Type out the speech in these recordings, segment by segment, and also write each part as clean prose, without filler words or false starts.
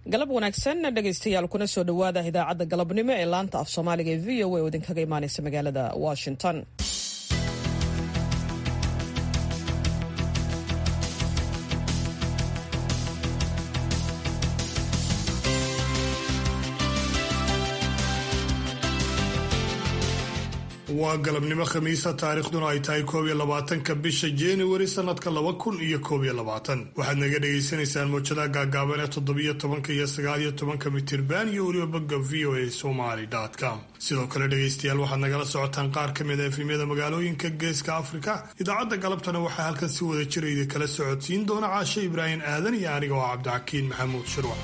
galab wanaagsan dhegaystayaal kuna soo dhawaada idaacadda galabnimo ee laanta af Soomaaliga ee VOA oo idinkaga imaanaysa magaalada Washington. waa galabnimo khamiisa taariikhduna ay tahay 21 bisha January sanadka 2021 waxaad naga dhageysanaysaan mowjadaha gaagaaban ee 17 iyo 19 mitirban iyo weliba bogga voasomali.com. sidoo kale dhegaystayaal waxaad nagala socotaan qaar ka mid ah efemyada magaalooyinka geeska Afrika. idaacadda galabtana waxaa halkan si wada jir ah kala socodsiin doona Caashe Ibrahim Aadan iyo aniga oo Cabdixakiin Maxamuud Shirwac.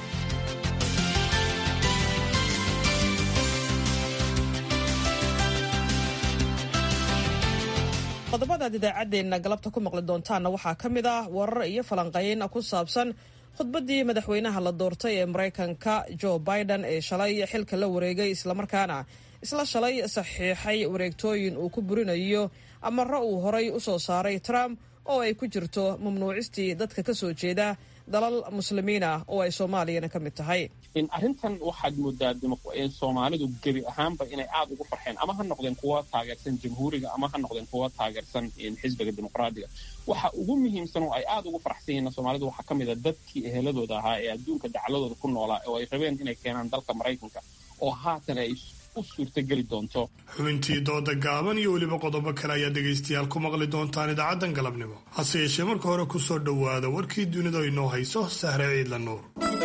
qodobada idaacadeena galabta ku maqli doontaana waxaa ka mid ah warar iyo falanqeyn ku saabsan khudbadii madaxweynaha la doortay ee Mareykanka Joe Biden ee shalay xilka la wareegay isla shalay saxiixay wareegtooyin uu ku burinayo amaro uu horay u soo saaray Trump oo ay ku jirto mamnuucistii dadka ka soo jeeda dalal muslimiin ah oo ay Soomaaliyana ka mid tahay. in arrintan waxaad moodaa Soomaalidu gebi ahaanba inay aad ugu farxeen ama ha noqdeen kuwa taageersan jamhuuriga ama ha noqdeen kuwa taageersan xisbiga dimuqraadiga. waxa ugu muhiimsan oo ay aad ugu farxsan yihiin Soomaalidu waxa kamid ah dadkii eheladooda ahaa ee adduunka dacladooda ku noolaa oo ay rabeen inay keenaan dalka Mareykanka oo haatan ay u suurtageli doonto. xubintii dooda gaaban iyo weliba qodobo kale ayaa dhegaystayaal ku maqli doontaan idaacaddan galabnimo. hase yeeshee marka hore ku soo dhowaada warkii dunida inoo hayso Sahre Ciidla Nuur.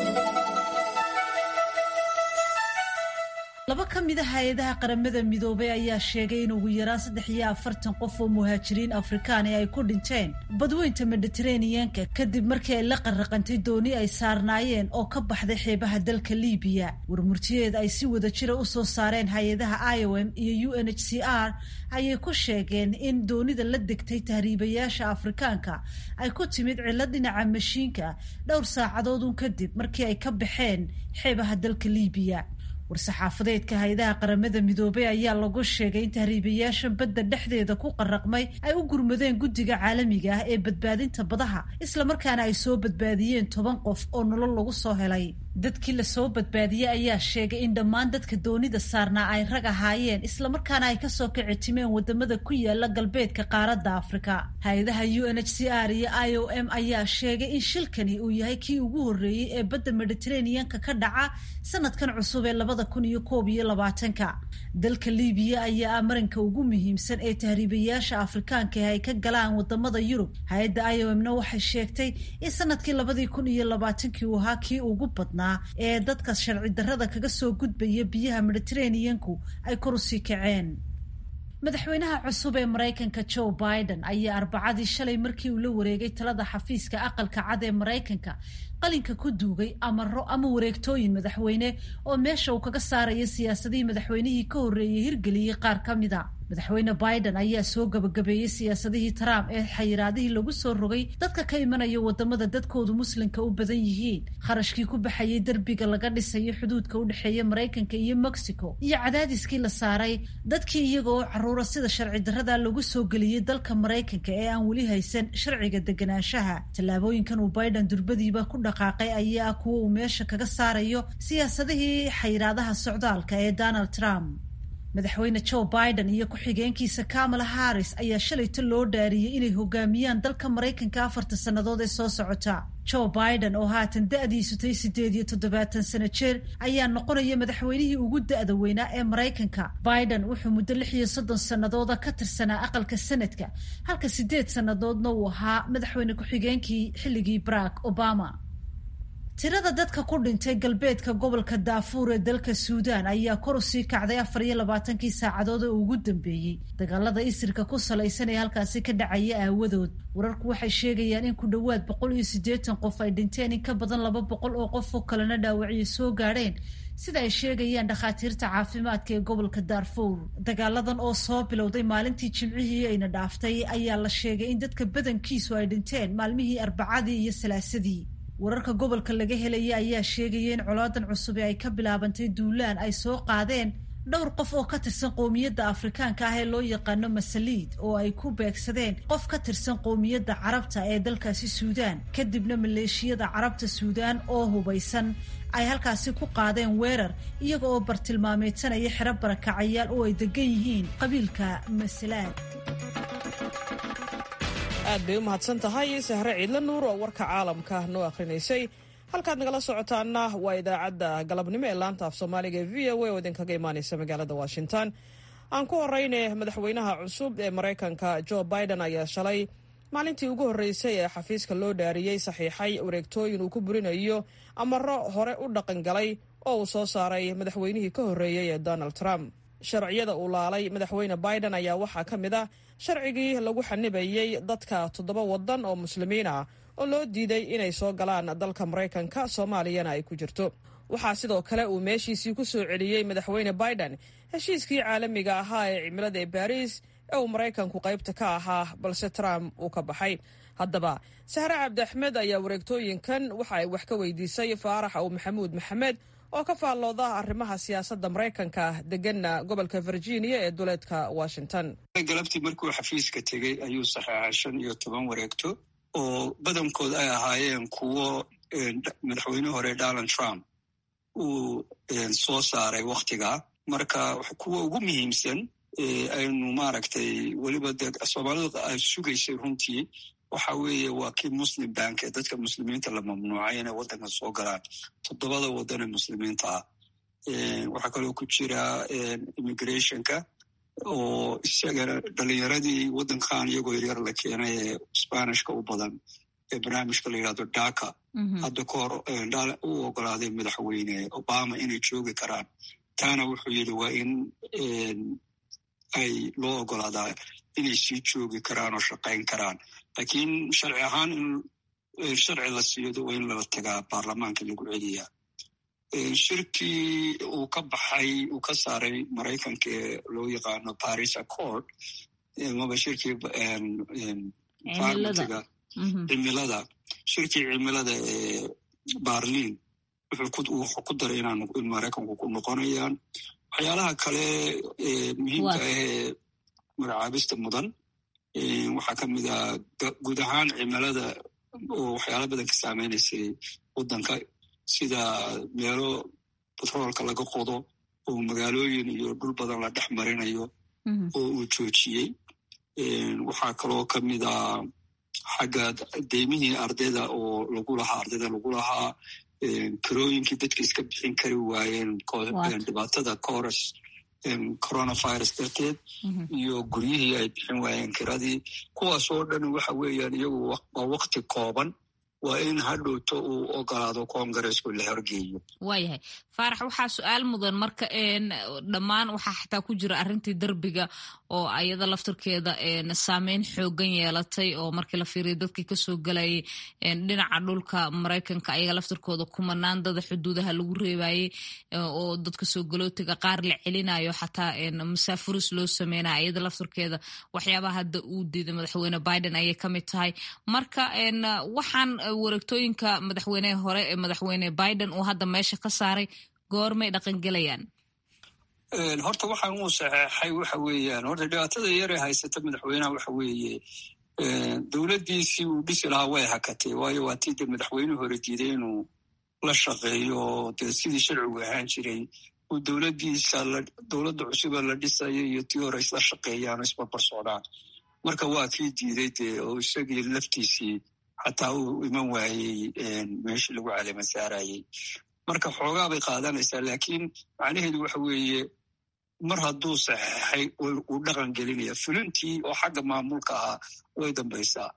laba ka mid ah hay'adaha qaramada midoobay ayaa sheegay in ugu yaraan 43 qof oo muhaajiriin Afrikaan ay ku dhinteen badweynta Mediterranean-ka kadib markii ay la qarraqantay dooni ay saarnaayeen oo ka baxday xeebaha dalka Liibiya. warmurtiyeed ay si wada jir u soo saareen hay'adaha IOM iyo UNHCR ayay ku sheegeen in doonida la degtay tahriibayaasha Afrikaanka ay ku timid cilad dhinaca mashiinka dhowr saacadood kadib markii ay ka baxeen xeebaha dalka Liibiya. war-saxaafadeedka hay'adaha qaramada midoobay ayaa lagu sheegay in tahriibayaasha badda dhexdeeda ku qarraqmay ay u gurmadeen guddiga caalamiga ah ee badbaadinta badaha isla markaana ay soo badbaadiyeen 10 qof oo nolol lagu soo helay. dadkii la soo badbaadiyey ayaa sheegay in dhammaan dadka doonida saarnaa ay rag ahaayeen isla markaana ay kasoo kicitimeen wadamada ku yaala galbeedka qaaradda Afrika. hay'adaha UNHCR iyo IOM ayaa sheegay in shilkani uu yahay kii ugu horeeyay ee badda Mediterranean-ka ka dhaca sanadkan cusub ee 2021. dalka Liibiya ayaa marinka ugu muhiimsan ee tahriibayaasha Afrikaanka ay ka galaan wadamada Yurub. hay'adda IOM-na waxay sheegtay in sanadkii 2020 uu ahaa kii ugu badnaa ee dadka sharci darrada kaga soo gudbaya biyaha Mediterranean-ku ay kor u sii kaceen. madaxweynaha cusub ee Mareykanka Joe Biden ayaa Arbacadii shalay markii uu la wareegay talada xafiiska aqalka cad ee Mareykanka qalinka ku duugay amaro ama wareegtooyin madaxweyne oo meesha uu kaga saarayo siyaasadihii madaxweynihii ka horreeyay hirgeliyay qaar ka mid ah. madaxweyne Biden ayaa soo gabagabeeyay siyaasadihii Trump ee xayiraadihii lagu soo rogay dadka ka imanaya wadamada dadkoodu muslimka u badan yihiin, kharashkii ku baxayay darbiga laga dhisayo xuduudka u dhexeeya Mareykanka iyo Mexico, iyo cadaadiskii la saaray dadkii iyaga oo caruura sida sharci darrada lagu soo geliyay dalka Mareykanka ee aan weli haysan sharciga deganaanshaha. tallaabooyinkan uu Biden durbadiiba ku dhaqaaqay ayaa kuwa uu meesha kaga saarayo siyaasadihii xayiraadaha socdaalka ee Donald Trump. madaxweyne Joe Biden iyo ku-xigeenkiisa Kamala Harris ayaa shalayta loo dhaariyay inay hogaamiyaan dalka Mareykanka 4 sannadood ee soo socota. Joe Biden oo haatan da'diisu tahay 78 sano jir ayaa noqonaya madaxweynihii ugu da'da weynaa ee Mareykanka. Biden wuxuu muddo 36 sannadood ka tirsanaa aqalka Senadka, halka 8 sannadoodna uu ahaa madaxweyne ku-xigeenkii xilligii Barack Obama. tirada dadka ku dhintay galbeedka gobolka Darfur ee dalka Suudaan ayaa kor u sii kacday 24 saacadood oo ugu dambeeyay dagaalada isirka ku salaysan ee halkaasi ka dhacaya aawadood. wararku waxay sheegayaan in ku dhawaad 180 qof ay dhinteen, in ka badan 200 oo qof oo kalena dhaawacyo soo gaadheen sida ay sheegayaan dhakhaatiirta caafimaadka ee gobolka Darfur. dagaaladan oo soo bilowday maalintii Jimcihii ayna dhaaftay ayaa la sheegay in dadka badankiisu ay dhinteen maalmihii Arbacadii iyo Salaasadii. wararka gobolka laga helaya ayaa sheegaya in colaadan cusub ay ka bilaabantay duulaan ay soo qaadeen dhowr qof oo ka tirsan qowmiyadda afrikaanka ah ee loo yaqaano masaliid oo ay ku beegsadeen qof ka tirsan qowmiyadda carabta ee dalkaasi suudaan kadibna maleeshiyada carabta suudaan oo hubaysan ay halkaasi ku qaadeen weerar iyaga oo bartilmaameedsanaya xero barakacayaal oo ay degan yihiin qabiilka masalaad. aad bay u mahadsan tahay sahre ciidla nuur oo warka caalamka noo akhrinaysay. halkaad nagala socotaana waa idaacadda galabnimo ee laanta af soomaaliga ee v o a oo idinkaga imaanaysa magaalada washington. aan ku horeyne madaxweynaha cusub ee maraykanka joe biden ayaa shalay maalintii ugu horreysay ee xafiiska loo dhaariyey saxiixay wareegtooyin uu ku burinayo amaro hore u dhaqan galay oo uu soo saaray madaxweynihii ka horreeyey ee donald trump. sharciyada uu laalay madaxweyne biden ayaa waxaa ka mid ah sharcigii lagu xanibayey dadka 7 waddan oo muslimiin ah oo loo diiday inay soo galaan dalka maraykanka, soomaaliyana ay ku jirto. waxaa sidoo kale uu meeshiisii ku soo celiyey madaxweyne biden heshiiskii caalamiga ahaa ee cimilada ee baariis ee uu maraykanku qaybta ka ahaa balse trump uu ka baxay. haddaba sahre cabdi axmed ayaa wareegtooyinkan waxa ay wax ka weydiisay faarax aw maxamuud maxamed oo ka faallooda arrimaha siyaasadda maraykanka deganna gobolka virginia ee duleedka washington. galabtii markuu xafiiska tegey ayuu saxeexay 15 wareegto oo badankood ay ahaayeen kuwo madaxweyne hore Donald Trump uu soo saaray wakhtiga. marka kuwa ugu muhiimsan aynu maaragtay weliba Soomaalidu ay sugaysay runtii waxa weeye waa kii Muslim Bank ee dadka muslimiinta la mamnuucay inay waddanka soo galaan 7 waddan ee muslimiinta ah. waxaa kaloo ku jira immigrationka oo isagana dhalinyaradii waddankan iyagoo yaryar la keenay ee Spanishka u badan ee barnaamijka la yidhahdo DACA hadda ka hor u ogolaaday madaxweyne Obama inay joogi karaan. taana wuxuu yidhi waa in ay loo ogolaadaa inay sii joogi karaan oo shaqayn karaan, laakiin sharci ahaan in sharci la siiyo waa in lala tagaa baarlamaanka lagu celiyaa. shirkii uu ka baxay uu ka saaray maraykanka ee loo yaqaano Paris Accord maba shirkii cimilada shirkii cimilada ee Berlin wuxuu ku daray in maraykanku ku noqonayaan. waxyaalaha kale muhiimka ahee magacaabista mudan waxaa ka mid ah guud ahaan cimilada oo waxyaala badan ka saameynaysay waddanka sida meelo batroolka laga qodo oo magaalooyin iyo dhul badan la dhex marinayo oo uu joojiyey. waxaa kaloo ka mid ah xagga deymihii ardayda oo lagu lahaa kirooyinkii dadka iska bixin kari waayeen dhibaatada coronavirus darteed iyo guryihii ay bixin waayeen kiradii. kuwaas oo dhan waxa weeyaan iyagu waa wakti kooban, waa in hadhowto uu ogolaado koongareesku la horgeeyo. waayahay faarax, waxaa su-aal mudan marka dhammaan waxaa xataa ku jira arrintii derbiga oo ayada laftirkeeda saameyn xoogan yeelatay oo markii la fiiriyo dadkii kasoo galayay dhinaca dhulka maraykanka ayaga laftirkooda kumanaan dada xuduudaha lagu reebayey oo dadka soo galootiga qaar la celinayo xataa masaafuris loo sameynaya ayada laftirkeeda waxyaabaha hadda uu diiday madaxweyne Biden ayay ka mid tahay. marka waxaan wareegtooyinka madaxweyneha hore ee madaxweyne Biden uu hadda meesha ka saaray goormay dhaqangelayaan? horta waxaan uu saxeexay waxa weeyaan horta dhibaatada yar ee haysata madaxweynaha waxa weeye dowladdiisii uu dhisi lahaa way hakatay, waayo waa tii madaxweynuhu hore diiday inuu la shaqeeyo dee sidii sharcigu ahaan jiray uu dowladda cusuba la dhisayo iyo tii hore isla shaqeeyaan oo isbarbar socdaan. marka waa kii diiday dee oo isagii laftiisii xataa uu iman waayey meeshii lagu caleema saarayey. marka xoogaa bay qaadanaysaa, laakiin macnaheedu waxa weeye mar hadduu saxeexay uu dhaqan gelinaya. fulintii oo xagga maamulka ahaa way dambaysaa.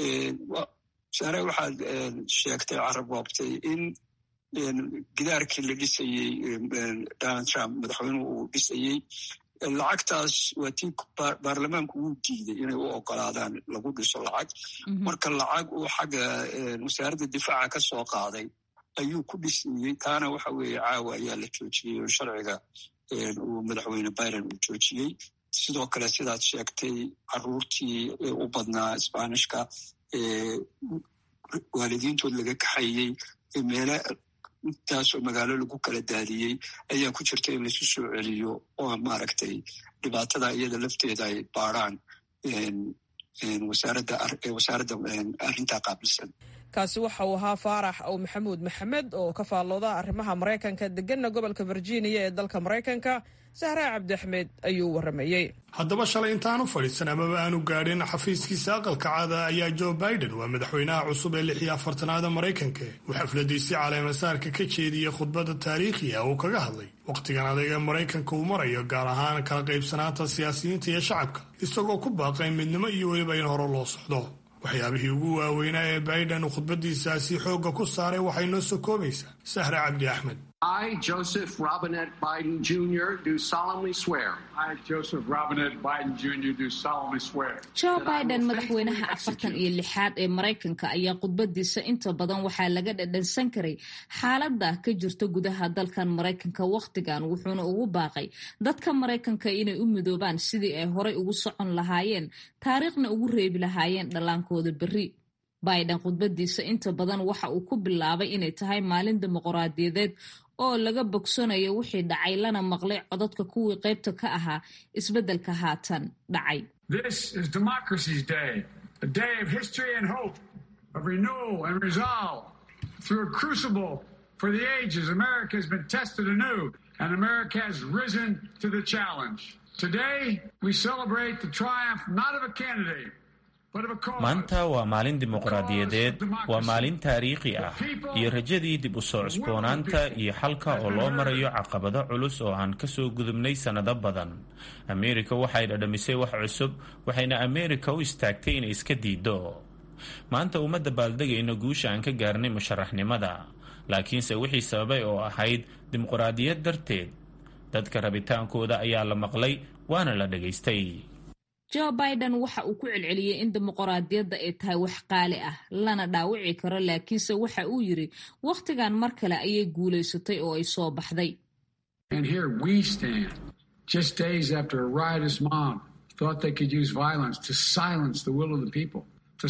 sare waxaad sheegtay carabwaabtay in gidaarkii la dhisayey Donald Trump madaxweynuhu uu dhisayey lacagtaas waa tii baarlamaanku uu diiday inay u ogolaadaan lagu dhiso lacag. marka lacag uu xagga wasaaradda difaaca ka soo qaaday ayuu ku dhisayey. taana waxa weeye caawa ayaa la joojiyey oo sharciga uu madaxweyne Biden uu joojiyey. sidoo kale sidaad sheegtay caruurtii u badnaa Spanishka waalidiintood laga kaxayey meelo intaasoo magaalo lagu kala daadiyey ayaa ku jirta in laisu soo celiyo oo maaragtay dhibaatada iyada lafteeda ay baaraan wasaaradda arrintaa qaabilsan. kaasi waxa uu ahaa faarax ow maxamuud maxamed oo ka faallooda arrimaha maraykanka deganna gobolka virginia ee dalka maraykanka. sahraa cabdi axmed ayuu waramayey. haddaba shalay intaanu fadhiisan amaba aanu gaadhin xafiiskiisa aqalka caada ayaa joe biden waa madaxweynaha cusub ee 46aad maraykanka uu xafladiisii caleemasaarka ka jeediyey khudbadda taariikhiga uu kaga hadlay wakhtigan adag ee maraykanka uu marayo, gaar ahaan kala qaybsanaanta siyaasiyiinta iyo shacabka, isagoo ku baaqay midnimo iyo weliba in hore loo socdo. waxyaabihii ugu waaweynaa ee biden uu khudbadiisaasi xoogga ku saaray waxay noo soo koobaysaa sahra cabdi axmed. I, Joseph Robinette Biden Jr., do solemnly swear. I, Joseph Robinette Biden Jr., do solemnly swear. Joe Biden, madaxweynaha 46aad ee Maraykanka, ayaa khudbadiisa inta badan waxaa laga dhadhansan karay xaaladda ka jirta gudaha dalkan Maraykanka wakhtigan, wuxuuna ugu baaqay dadka Maraykanka inay u midoobaan sidii ay horay ugu socon lahaayeen, taariikhna ugu reebi lahaayeen dhallaankooda berri. Biden khudbadiisa inta badan waxa uu ku bilaabay inay tahay maalin dimuqraadiyadeed oo laga bogsanayo wixii dhacay lana maqlay codadka kuwii qaybta ka ahaa isbeddelka haatan dhacay. This is Democracy's Day, a day of history and hope, of renewal and resolve. Through a crucible for the ages, America has been tested anew, and America has risen to the challenge. Today, we celebrate the triumph not of a candidate, maanta waa maalin dimuqraadiyadeed, waa maalin taariikhi ah iyo rajadii dib u soo cusboonaanta iyo xalka oo loo marayo caqabado culus oo aan ka soo gudubnay sannado badan. Ameerika waxay dhadhamisay wax cusub, waxayna Ameerika u istaagtay inay iska diiddo. maanta uma dabaaldegayno guusha aan ka gaarnay musharaxnimada, laakiinse wixii sababay oo ahayd dimuqraadiyad darteed. dadka rabitaankooda ayaa la maqlay waana la dhegaystay. Joe Biden waxa uu ku celceliyey in dimuqraadiyadda ay tahay wax qaali ah lana dhaawici karo, laakiinse waxa uu yiri wakhtigan mar kale ayay guulaysatay oo ay soo baxday. And here we stand just days after a riotous mob thought they could use violence to silence the will of the people.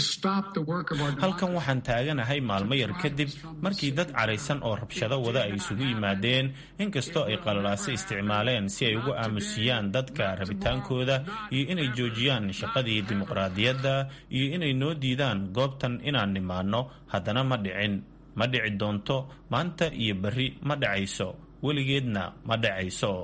halkan waxaan taaganahay maalmo yar kadib markii dad caraysan oo rabshado wada ay isugu yimaadeen, inkastoo ay qalalaase isticmaaleen si ay ugu aamusiyaan dadka rabitaankooda iyo inay joojiyaan shaqadii dimuqraadiyadda iyo inay noo diidaan goobtan inaan nimaanno. haddana ma dhicin, ma dhici doonto, maanta iyo berri ma dhacayso, weligeedna ma dhacayso.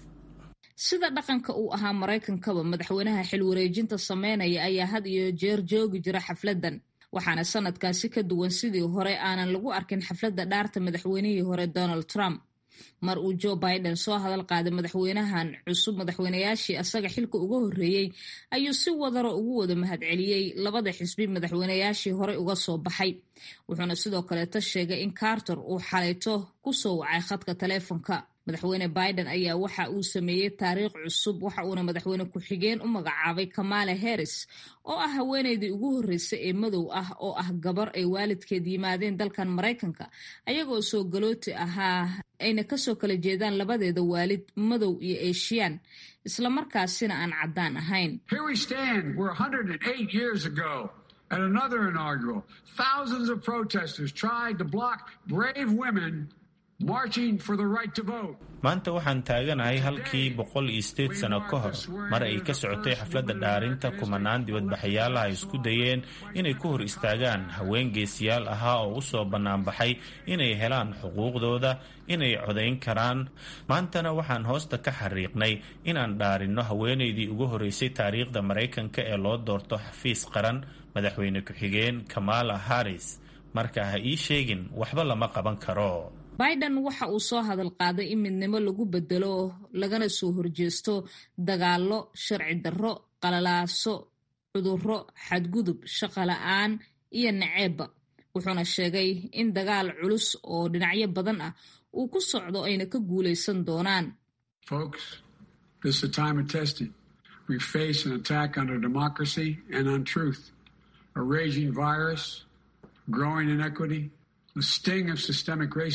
sida dhaqanka uu ahaa Maraykankaba, madaxweynaha xil wareejinta sameynaya ayaa had iyo jeer joogi jira xafladan, waxaana sanadkaasi ka duwan sidii hore aanan lagu arkin xafladda dhaarta madaxweynihii hore Donald Trump. mar uu Joe Biden soo hadal qaaday madaxweynahan cusub madaxweynayaashii asaga xilka uga horeeyay ayuu si wadaro ugu wada mahadceliyay labada xisbi madaxweynayaashii hore uga soo baxay. wuxuuna sidoo kale sheegay in Carter uu xalayto ku soo wacay khadka taleefanka. madaxweyne Biden ayaa waxa uu sameeyay taariikh cusub, waxa uuna madaxweyne ku-xigeen u magacaabay Kamala Harris oo ah haweeneydii ugu horeysay ee madow ah oo ah gabar ay waalidkeed yimaadeen dalkan Maraykanka ayagoo soo galooti ahaa, ayna kasoo kala jeedaan labadeeda waalid madow iyo Asian, isla markaasina aan caddaan ahayn. Here we stand, we're 108 years ago. At another inaugural, thousands of protesters tried to block brave women marching for the right to vote. maanta waxaan taaganahay halkii 108 sano ka hor mar ay ka socotay xafladda dhaarinta kumanaan dibadbaxayaalaha ay isku dayeen inay ku hor istaagaan haween geesiyaal ahaa oo u soo banaanbaxay inay helaan xuquuqdooda, inay codayn karaan. maantana waxaan hoosta ka xariiqnay inaan dhaarinno haweeneydii ugu horeysay taariikhda Maraykanka ee loo doorto xafiis qaran, madaxweyne ku-xigeen Kamala Harris. marka ha ii sheegin waxba lama qaban karo. Biden waxa uu soo hadal qaaday in midnimo lagu bedelo lagana soo horjeesto dagaallo, sharci darro, qalalaaso, cudurro, xadgudub, shaqo la'aan iyo naceebba. wuxuuna sheegay in dagaal culus oo dhinacyo badan ah uu ku socdo ayna ka guulaysan doonaan. Folks, this is a time of testing. We face an attack on our democracy and on truth, a raging virus, growing inequity, the sting of systemic racism,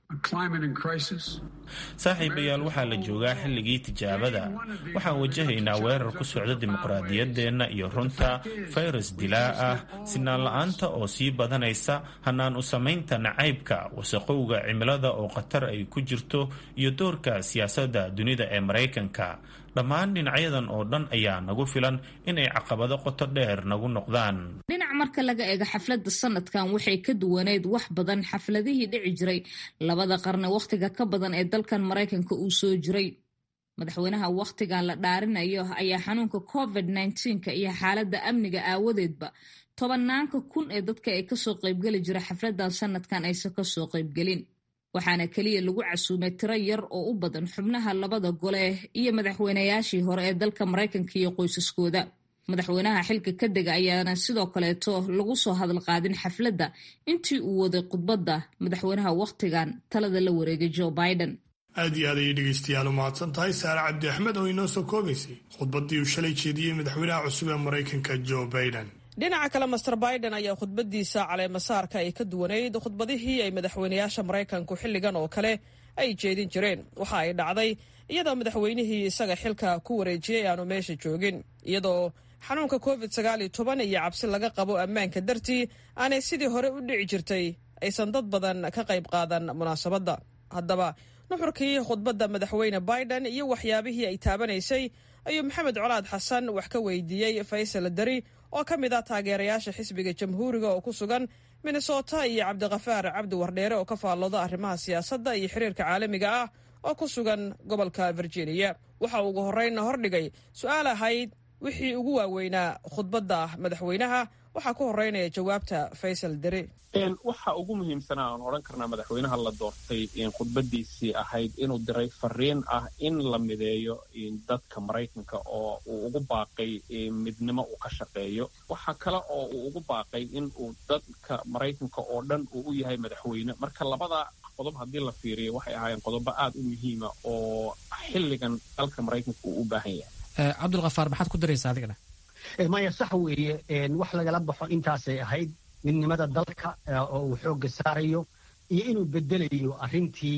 saaxiibayaal, waxaa la joogaa xilligii tijaabada. waxaan wajahaynaa weerar ku socda dimuqraadiyaddeenna iyo runta, fayrus dilaa ah, sinaan la-aanta oo sii badanaysa, hanaan u samaynta nacaybka, wasaqowga cimilada oo khatar ay ku jirto, iyo doorka siyaasadda dunida ee Maraykanka. dhammaan dhinacyadan oo dhan ayaa nagu filan inay caqabado qoto dheer nagu noqdaan. dhinac marka laga eego xafladda sanadkan waxay ka duwaneyd wax badan xafladihii dhici jiray labada qarni wakhtiga ka badan ee dalkan Maraykanka uu soo jiray. madaxweynaha wakhtigan la dhaarinayo ayaa xanuunka COVID-19 iyo xaaladda amniga aawadeedba tobanaanka kun ee dadka ay kasoo qaybgeli jira xafladan sanadkan aysan kasoo qaybgelin. waxaana keliya lagu casuumay tiro yar oo u badan xubnaha labada gole iyo madaxweynayaashii hore ee dalka Maraykanka iyo qoysaskooda. madaxweynaha xilka ka dega ayaana sidoo kaleeto lagu soo hadal qaadin xafladda intii uu waday khudbadda madaxweynaha wakhtigan talada la wareegay Joe Biden. aad iyo aad ayay dhegaystayaal u mahadsan tahay Saare Cabdi Axmed oo inoo soo koobaysay khudbaddii uu shalay jeediyey madaxweynaha cusub ee Maraykanka Joe Biden. dhinaca kale master Biden ayaa khudbadiisa caleemasaarka ay ka duwaneyd khudbadihii ay madaxweynayaasha Maraykanku xilligan oo kale ay jeedin jireen. waxa ay dhacday iyadoo madaxweynihii isaga xilka ku wareejiyey aanu meesha joogin, iyadoo xanuunka COVID-19 iyo cabsi laga qabo ammaanka dartii aanay sidii hore u dhici jirtay aysan dad badan ka qayb qaadan munaasabadda. haddaba nuxurkii khudbadda madaxweyne Biden iyo waxyaabihii ay taabanaysay ayuu Maxamed Colaad Xasan wax ka weydiiyey Faysal Dari oo ka mid ah taageerayaasha xisbiga jamhuuriga oo ku sugan Minnesota iyo Cabdiqafaar Cabdi Wardheere oo ka faallooda arrimaha siyaasadda iyo xiriirka caalamiga ah oo ku sugan gobolka Virginia. waxa uu ugu horreyn hordhigay su'aal ahayd wixii ugu waaweynaa khudbadda madaxweynaha. waxaa ku horeynaya jawaabta Faysal Dari. waxa ugu muhiimsanaa aan odhan karnaa madaxweynaha la doortay khudbadiisii ahayd inuu diray fariin ah in la mideeyo dadka Maraykanka oo uu ugu baaqay midnimo uu ka shaqeeyo. waxa kale oo uu ugu baaqay in uu dadka Maraykanka oo dhan uu u yahay madaxweyne. marka labada qodob haddii la fiiriyo waxay ahaayeen qodobo aad u muhiima oo xilligan dalka Maraykanka uu u baahan yahay. Cabdulqafaar, maxaad ku daraysaa adigana? maya sax weeye, wax lagala baxo intaasay ahayd midnimada dalka oo uu xoogga saarayo iyo inuu bedelayo arrintii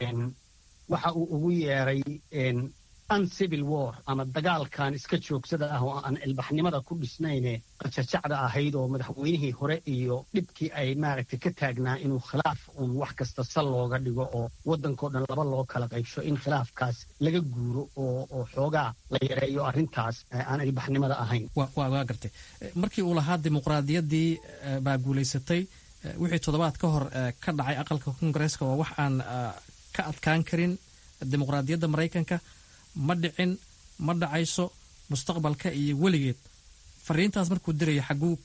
waxa uu ugu yeeray uncivil war ama dagaalkan iska joogsada ah oo aan ilbaxnimada ku dhisnayne qajajacda ahayd oo madaxweynihii hore iyo dhibkii ay maaragtay ka taagnaa inuu khilaaf uun wax kasta sal looga dhigo oo waddankao dhan laba loo kala qaybsho in khilaafkaas laga guuro oo xoogaa la yareeyo arrintaas aan ilbaxnimada ahayn. waa gartay markii uu lahaa dimuqraadiyaddii baa guulaysatay wixii toddobaad ka hor ka dhacay aqalka kongareeska waa wax aan ka adkaan karin dimuqraadiyadda Maraykanka. ma dhicin, ma dhacayso mustaqbalka iyo weligeed. fariintaas markuu diraya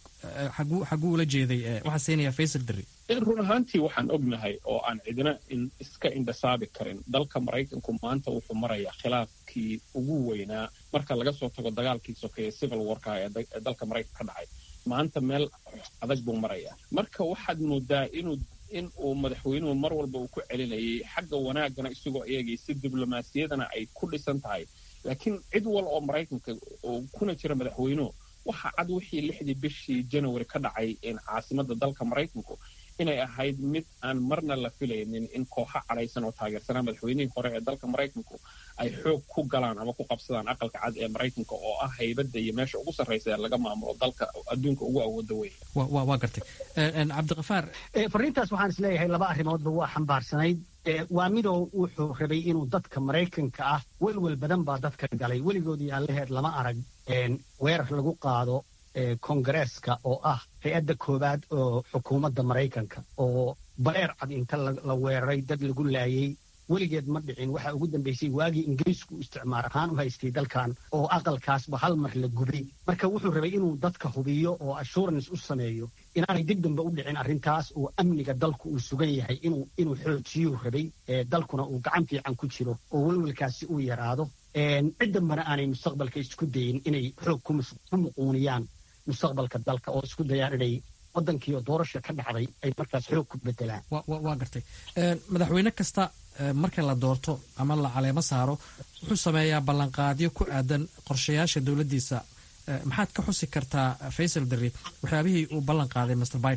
xaguu ula jeeday? waxaan siinayaa Faysal Dari. run ahaantii waxaan ognahay oo aan cidina iska indhasaabi karin dalka Maraykanku maanta wuxuu marayaa khilaafkii ugu weynaa marka laga soo tago dagaalkii sokeeye civil warka ee dalka Maraykanka ka dhacay. maanta meel adag buu marayaa. marka waxaad moodaa in uu madaxweynuhu mar walba uu ku celinayay xagga wanaagana isagoo eegay si diblomaasiyadana ay ku dhisan tahay. laakiin cid wal oo Maraykanka oo kuna jira madaxweynuhu waxa cad wixii 6 bishii January ka dhacay caasimadda dalka Maraykanku inay ahayd mid aan marna la filaynin in kooxo cadhaysan oo taageersanaa madaxweynihii hore ee dalka Maraykanku ay xoog ku galaan ama ku qabsadaan aqalka cad ee Maraykanka oo ah haybadda iyo meesha ugu sarraysa ee laga maamulo dalka adduunka ugu awoodda weyn. waa gartay. Cabdiqafaar, fariintaas waxaan isleeyahay laba arrimoodba waa xambaarsanayd. waa midoo wuxuu rabay inuu dadka Maraykanka ah welwel badan baa dadka galay weligoodii allaheed lama arag weerar lagu qaado kongareeska oo ah hay-adda koowaad oo xukuumadda Maraykanka oo bareer cad inta la weeraray dad lagu laayay weligeed ma dhicin. waxaa ugu dambaysay waagii ingiriisku isticmaar ahaan u haystay dalkan oo aqalkaasba hal mar la gubay. marka wuxuu rabay inuu dadka hubiyo oo assurance u sameeyo inaanay dib dambe u dhicin arrintaas oo amniga dalku uu sugan yahay inuu xoojiyuu rabay dalkuna uu gacan fiican ku jiro oo welwelkaasi uu yaraado. cid dambana aanay mustaqbalka isku dayin inay xoog ku muquuniyaan mustaqbalka dalka oo isku dayaan inay waddankiioo doorasha ka dhacday ay markaas xoog ku bedelaan. waa gartay. madaxweyne kasta marka la doorto ama la caleemo saaro wuxuu sameeyaa ballanqaadyo ku aadan qorshayaasha dowladdiisa. maxaad ka xusi kartaa Faysal Dari waxyaabihii uu ballan qaaday Mr. Biden?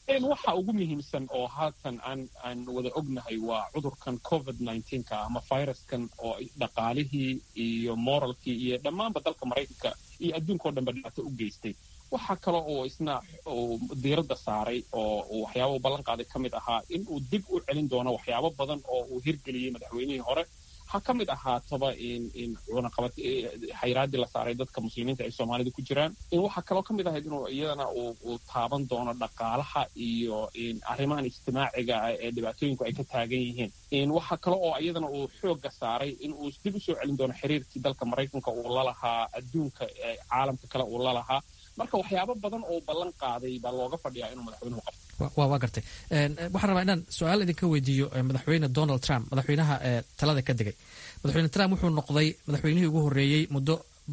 waxa ugu muhiimsan oo haatan aan wada ognahay waa cudurkan covid-19 ama viruskan oo dhaqaalihii iyo moralkii iyo dhammaanba dalka maraykanka iyo adduunkao dhanba dhibaato u geystay. waxaa kale oo isna diiradda saaray oo waxyaaba u ballan qaaday ka mid ahaa in uu dib u celin doono waxyaabo badan oo uu hirgeliyey madaxweynihii hore. ha ka mid ahaataba xayraaddii la saaray dadka muslimiinta ay soomaalida ku jiraan. waxaa kaloo ka mid ahayd inuu iyadana uu taaban doono dhaqaalaha iyo arrimahan ijtimaaciga ah ee dhibaatooyinku ay ka taagan yihiin. waxaa kale oo iyadana uu xoogga saaray in uu dib u soo celin doono xiriirkii dalka maraykanka uu la lahaa adduunka caalamka kale uu la lahaa. marka waxyaabo badan oo ballan qaaday baa looga fadhiyaa inuu madaxweynuhu qabto. waa gartay. waxaan rabaa inaan su-aal idinka weydiiyo madaxweyne Donald Trump, madaxweynaha talada ka degay. madaxweyne Trump wuxuu noqday madaxweynihii ugu horreeyey muddo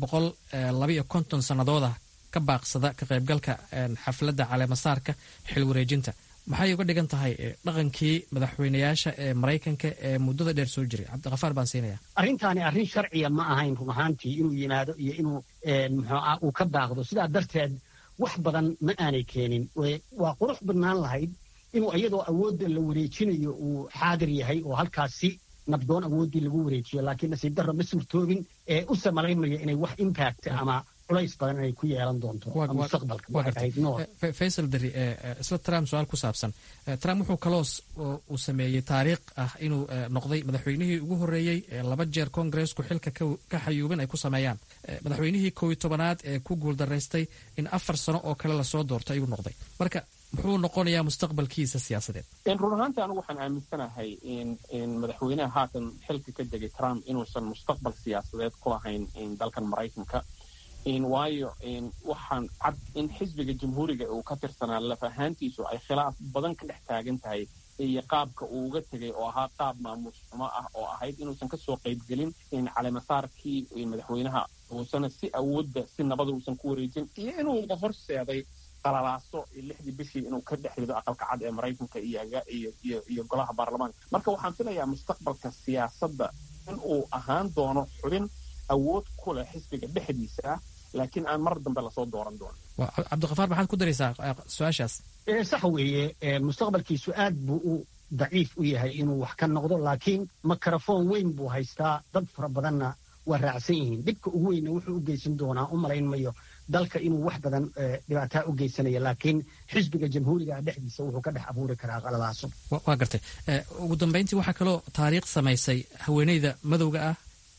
152 sannadood ah ka baaqsada ka qaybgalka xafladda caleemasaarka xil wareejinta. maxay uga dhigan tahay dhaqankii madaxweynayaasha ee Maraykanka ee muddada dheer soo jiray? Cabdiqafaar baan siinaya. arrintaani arrin sharciya ma ahayn run ahaantii inuu yimaado iyo inuu uu ka baaqdo. sidaa darteed wax badan ma aanay keenin. waa qurux badnaan lahayd inuu iyadoo awoodda la wareejinayo uu xaadir yahay oo halkaasi nabdoon awooddii lagu wareejiyo, laakiin nasiib darro ma suurtoobin. u samalaynmayo inay wax impact ama culays badan inay ku yeelan doonto mustaqbalka. Faysal Dari, isla Trump su-aal ku saabsan. Trump wuxuu kaloo uu sameeyey taariikh ah inuu noqday madaxweynihii ugu horreeyey 2 jeer Kongareesku xilka ka xayuubin ay ku sameeyaan. madaxweynihii 11aad ee ku guuldaraystay in 4 sano oo kale lasoo doorto ayuu noqday. marka muxuu noqonayaa mustaqbalkiisa siyaasadeed? run ahaantii anigu waxaan aaminsanahay in madaxweynaha haatan xilka ka degay Trump inuusan mustaqbal siyaasadeed ku lahayn dalkan Maraykanka. waayo waxaan cad in xisbiga jamhuuriga uu ka tirsanaa laf ahaantiisu ay khilaaf badan ka dhex taagan tahay iyo qaabka uu uga tegay oo ahaa qaab maamuus xumo ah oo ahayd inuusan ka soo qaybgelin caleemasaarkii madaxweynaha, uusana si awoodda si nabada uusan ku wareejin, iyo inuuba horseeday qalalaaso 6dii bishii inuu ka dhex rido aqalka cad ee Maraykanka iyo golaha baarlamaanka. marka waxaan filayaa mustaqbalka siyaasadda in uu ahaan doono xubin awood ku leh xisbiga dhexdiisa ah, laakiin aan mar dambe lasoo dooran doonin. Cabdiqafaar, maxaad ku daraysaa su-aashaas? sax weeye. mustaqbalkiisu aad buu u daciif u yahay inuu wax ka noqdo, laakiin mikrafoon weyn buu haystaa, dad fara badanna waa raacsan yihiin. dhibka ugu weynna wuxuu u geysan doonaa, u malayn mayo dalka inuu wax badan dhibaataa u geysanaya, laakiin xisbiga jamhuuriga dhexdiisa wuxuu ka dhex abuuri karaa qalalaaso. waa gartay. ugu dambayntii waxaa kaloo taariikh samaysay haweeneyda madowga ah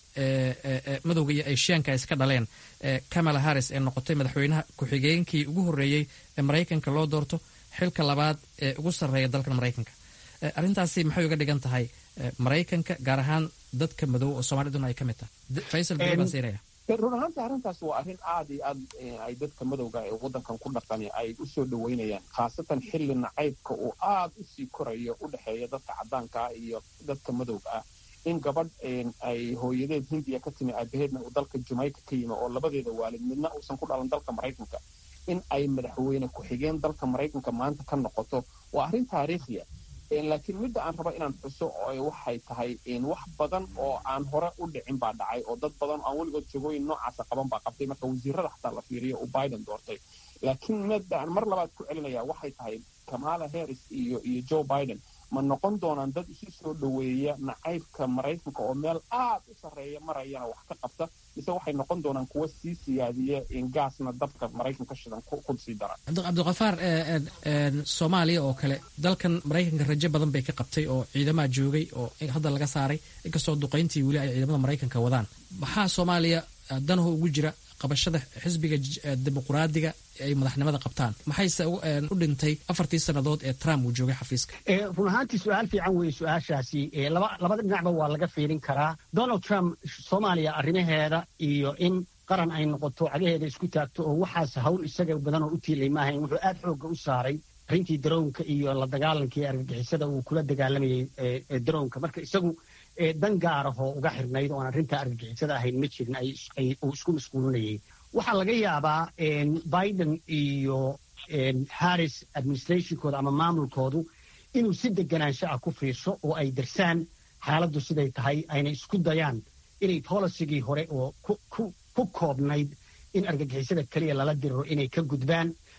madowga iyo Asiyaanka ay iska dhaleen Kamala Harris ee noqotay madaxweynaha ku-xigeenkii ugu horreeyey ee Maraykanka loo doorto xilka labaad ee ugu sarreeya dalkan Maraykanka. arrintaasi maxay uga dhigan tahay Maraykanka, gaar ahaan dadka madow oo Soomaaliduna ay ka mid tahay? Faysal Dari baan siinaya. run ahaantii arrintaas waa arrin aad iyo aad ay dadka madowga ee waddankan ku dhaqani ay u soo dhoweynayaan, khaasatan xilli nacaybka uu aad u sii korayo u dhexeeya dadka caddaanka ah iyo dadka madowga ah. in gabadh ay hooyadeed Hindiya ka timi, aabaheedna uu dalka Jamaica ka yimi, oo labadeeda waalid midna uusan ku dhalan dalka Maraykanka, in ay madaxweyne ku-xigeen dalka Maraykanka maanta ka noqoto waa arrin taariikhiya. laakiin midda aan raba inaan xuso waxay tahay wax badan oo aan hore u dhicin baa dhacay, oo dad badan aan weligood jogooyin noocaasa qaban baa qabtay marka wasiirada xataa la fiiriyo uu Biden doortay. laakiin midda aan mar labaad ku celinaya waxay tahay Kamala Harris iyo Joe Biden ma noqon doonaan dad isu soo dhoweeya nacaybka Maraykanka oo meel aad u sarreeya marayana wax ka qabta, mise waxay noqon doonaan kuwa sii siyaadiya gaasna dabka Maraykanka shidan ku sii dara? Cabdiqafaar, Soomaaliya oo kale dalkan Maraykanka rajo badan bay ka qabtay oo ciidamada joogay oo hadda laga saaray, inkastoo duqayntii weli ay ciidamada Maraykanka wadaan. maxaa Soomaaliya danaha ugu jira qabashada xisbiga dimuqraadiga ay madaxnimada qabtaan? maxayse u dhintay 4 sannadood ee Trump uu joogay xafiiska? run ahaantii su-aal fiican weeye su-aashaasi. labada dhinacba waa laga fiirin karaa. Donald Trump Soomaaliya arrimaheeda iyo in qaran ay noqoto cagaheeda isku taagto oo waxaas hawl isaga badan oo u tiilay maahayn. wuxuu aad xoogga u saaray arrintii daroonka iyo la dagaalankii argagixisada uu kula dagaalamayay daroonka. marka isagu dan gaarahoo uga xirnayd oo aan arrintaa argagixisada ahayn ma jirin, uu isku masquulinayay. waxaa laga yaabaa Biden iyo Harris administrationkooda ama maamulkoodu inuu si deganaansho ah ku fiirso oo ay darsaan xaaladdu siday tahay, ayna isku dayaan inay policygii hore oo ku koobnayd in argagixisada keliya lala diriro inay ka gudbaan.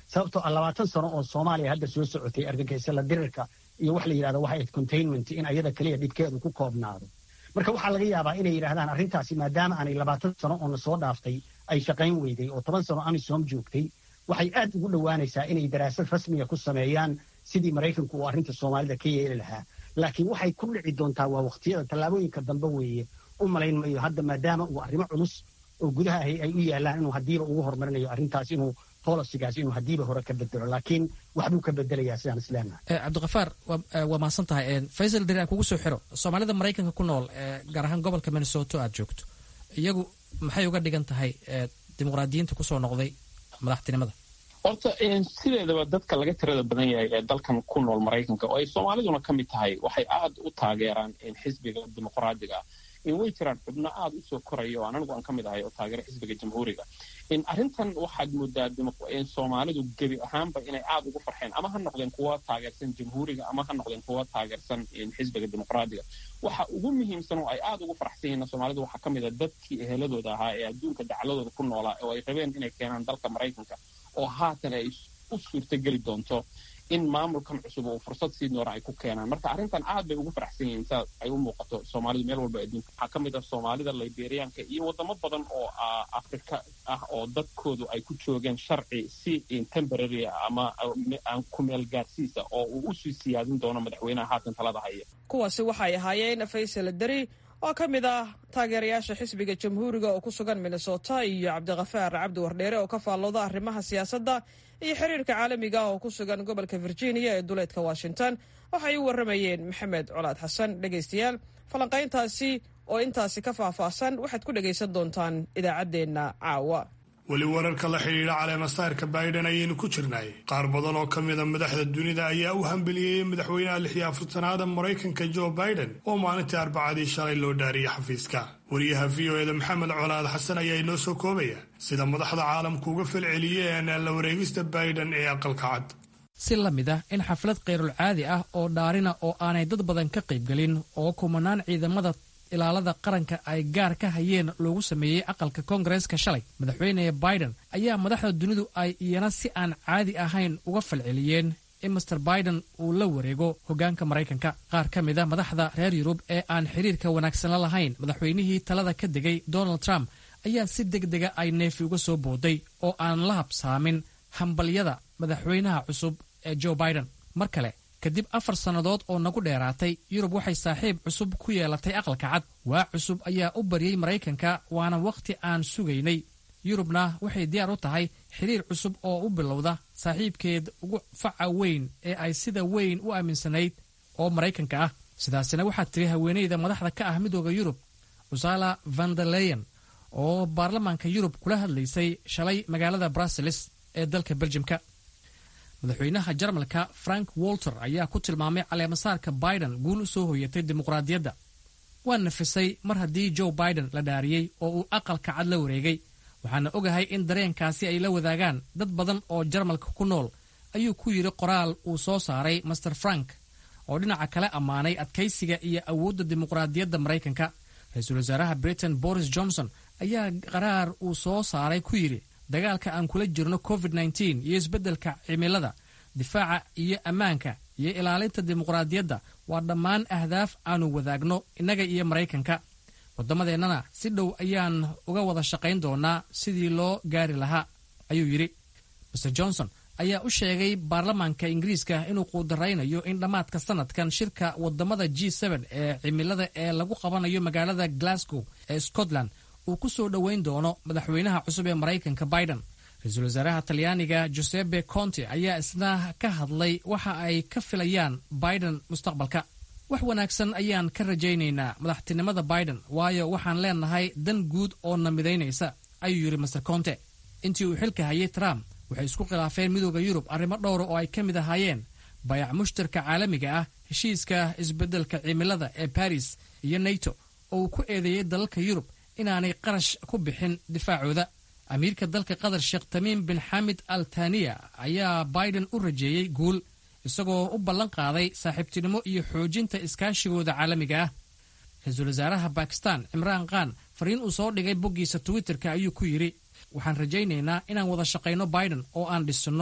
sababtoo 20 sano oo Soomaaliya hadda soo socotay argagixisada dirirka iyo wax la yiraahdo waxa ay containment in ayada kaliya dhibkeedu ku koobnaado marka waxaa laga yaabaa inay yiraahdaan arrintaasi maadaama aanay 20 sano oo soo dhaaftay ay shaqayn weyday oo 10 sano AMISOM joogtay waxay aad ugu dhawaanaysaa inay daraasad rasmi ah ku sameeyaan sidii Mareykanku uu arrinta Soomaalida ka yeeli lahaa laakiin waxay ku dhici doontaa waa waqtiyada tallaabooyinka dambe weeye u malayn maayo hadda maadaama uu arrimo culus oo gudaha ay u yaalaan inuu hadiiba ugu hormarinayo arrintaas inuu policygaas inuu hadiiba hore ka bedelo laakiin waxbuu ka bedelayaa sidaan islaamna cabdiqafaar waa mahadsan tahay Faisal Diri aan kugu soo xiro Soomaalida Mareykanka ku nool gaar ahaan gobolka Minnesota aad joogto iyagu maxay uga dhigan tahay dimuqraadiyiinta ku soo noqday madaxtinimada horta sideedaba dadka laga tirada badan yahay ee dalkan ku nool Mareykanka oo ay Soomaaliduna ka mid tahay waxay aad u taageeraan xisbiga dimuqraadiga way jiraan xubno aad u soo korayo oo anigu aan ka mid ahay oo taageera xisbiga jamhuuriga arrintan waxaad moodaa Soomaalidu gebi ahaanba inay aad ugu farxeen ama ha noqdeen kuwa taageersan jamhuuriga ama ha noqdeen kuwa taageersan xisbiga dimuqraadiga waxa ugu muhiimsan oo ay aad ugu farxsan yihiin Soomaalidu waxa ka mid ah dadkii eheladooda ahaa ee adduunka dacladooda ku noolaa oo ay rabeen inay keenaan dalka Mareykanka oo haatan ay u suurtageli doonto in maamulkan cusub oo fursad siin doona ay ku keenaan marka arrintan aad bay ugu faraxsan yihiin saa ay u muuqato Soomaalidu meel walba adduunka waxaa ka mid ah Soomaalida Liberianka iyo wadamo badan oo Afrika ah oo dadkoodu ay ku joogeen sharci si temporary ama aan ku meel gaarsiisa oo uu u sii siyaadin doono madaxweynaha haatan talada haya kuwaasi waxay ahaayeen Faisal Diri oo ka mid ah taageerayaasha xisbiga jamhuuriga oo ku sugan Minnesota iyo Cabdiqafaar Cabdi Wardheere oo ka faallooda arrimaha siyaasadda iyo xiriirka caalamiga oo ku sugan gobolka Virginia ee duleedka Washington waxay u waramayeen Maxamed Colaad Xasan dhageystayaal falanqayntaasi oo intaasi ka faahfaahsan waxaad ku dhageysan doontaan idaacadeena caawa weli wararka la xidhiidha caleemasaarka Biden ayaynu ku jirnay qaar badan oo ka mid ah madaxda dunida ayaa u hambeliyey madaxweynaha 46aad Mareykanka Joe Biden oo maalintii Arbacadii shalay loo dhaariyay xafiiska wariyaha VOA Maxamed Colaad Xasan ayaa inoo soo koobaya sida madaxda caalamku uga falceliyeen la wareegista Biden ee aqalka cad si la mid ah in xaflad qeyrul caadi ah oo dhaarina oo aanay dad badan ka qayb galin oo kumanaan ciidamada ilaalada qaranka ay gaar ka hayeen loogu sameeyey aqalka Koongareeska shalay madaxweyne Biden ayaa madaxda dunidu ay iyana si aan caadi ahayn uga falceliyeen in Mr Biden uu la wareego hoggaanka Mareykanka qaar ka mid ah madaxda reer Yurub ee aan xiriirka wanaagsan la lahayn madaxweynihii talada ka degay Donald Trump ayaa si degdega ay neefi uga soo booday oo aan la habsaamin hambalyada madaxweynaha cusub ee Joe Biden mar kale kadib 4 sannadood oo nagu dheeraatay Yurub waxay saaxiib cusub ku yeelatay aqalka cad waa cusub ayaa u bariyay Mareykanka waana waqti aan sugaynay Yurubna waxay diyaar u tahay xiriir cusub oo u bilowda saaxiibkeed ugu faca weyn ee ay sida weyn u aaminsanayd oo Mareykanka ah sidaasina waxaa tiri haweeneyda madaxda ka ah midooda Yurub Ursula von der Leyen oo baarlamaanka Yurub kula hadlaysay shalay magaalada Brussels ee dalka Belgiumka madaxweynaha Jarmalka Frank Walter ayaa ku tilmaamay caleemasaarka Biden guul u soo hoyatay dimuqraadiyadda waa nafisay mar haddii Joe Biden la dhaariyey oo uu aqalka cad la wareegay waxaana ogahay in dareenkaasi ay la wadaagaan dad badan oo Jarmalka ku nool ayuu ku yiri qoraal uu soo saaray Mr Frank oo dhinaca kale ammaanay adkaysiga iyo awoodda dimuqraadiyadda Mareykanka ra'iisul wasaaraha Britain Boris Johnson ayaa qaraar uu soo saaray ku yiri dagaalka aan kula jirno COVID-19 iyo isbeddelka cimilada difaaca iyo ammaanka iyo ilaalinta dimuqraadiyadda waa dhammaan ahdaaf aanu wadaagno innaga iyo Mareykanka wadamadeennana si dhow ayaan uga wada shaqayn doonaa sidii loo gaari lahaa ayuu yidhi Mr Johnson ayaa u sheegay baarlamaanka Ingiriiska inuu quudaraynayo in dhammaadka sanadkan shirka wadamada G7 ee cimilada ee lagu qabanayo magaalada Glasgow ee Scotland uu ku soo dhoweyn doono madaxweynaha cusub ee Mareykanka Biden ra'iisul wasaaraha Talyaaniga Giuseppe Conte ayaa isna ka hadlay waxa ay ka filayaan Biden mustaqbalka wax wanaagsan ayaan ka rajaynaynaa madaxtinimada Biden waayo waxaan leenahay dan guud oo na midaynaysa ayuu yiri Mr Conte intii uu xilka hayay Trump waxay isku khilaafeen midowda Yurub arrimo dhowr oo ay ka mid ahaayeen bayac mushtarka caalamiga ah heshiiska isbeddelka cimilada ee Paris iyo NATO oo uu ku eedeeyay dalalka Yurub inaanay qarash ku bixin difaacooda amiirka dalka Qatar Sheikh Tamim bin Hamid Al Thaniya ayaa Biden u rajeeyay guul isagoo u ballan qaaday saaxiibtinimo iyo xoojinta iskaashigooda caalamiga ah ra'iisul wasaaraha Pakistan Imran Khan fariin uu soo dhigay boggiisa Twitterka ayuu ku yiri waxaan rajaynaynaa inaan wada shaqayno Biden oo aan dhisno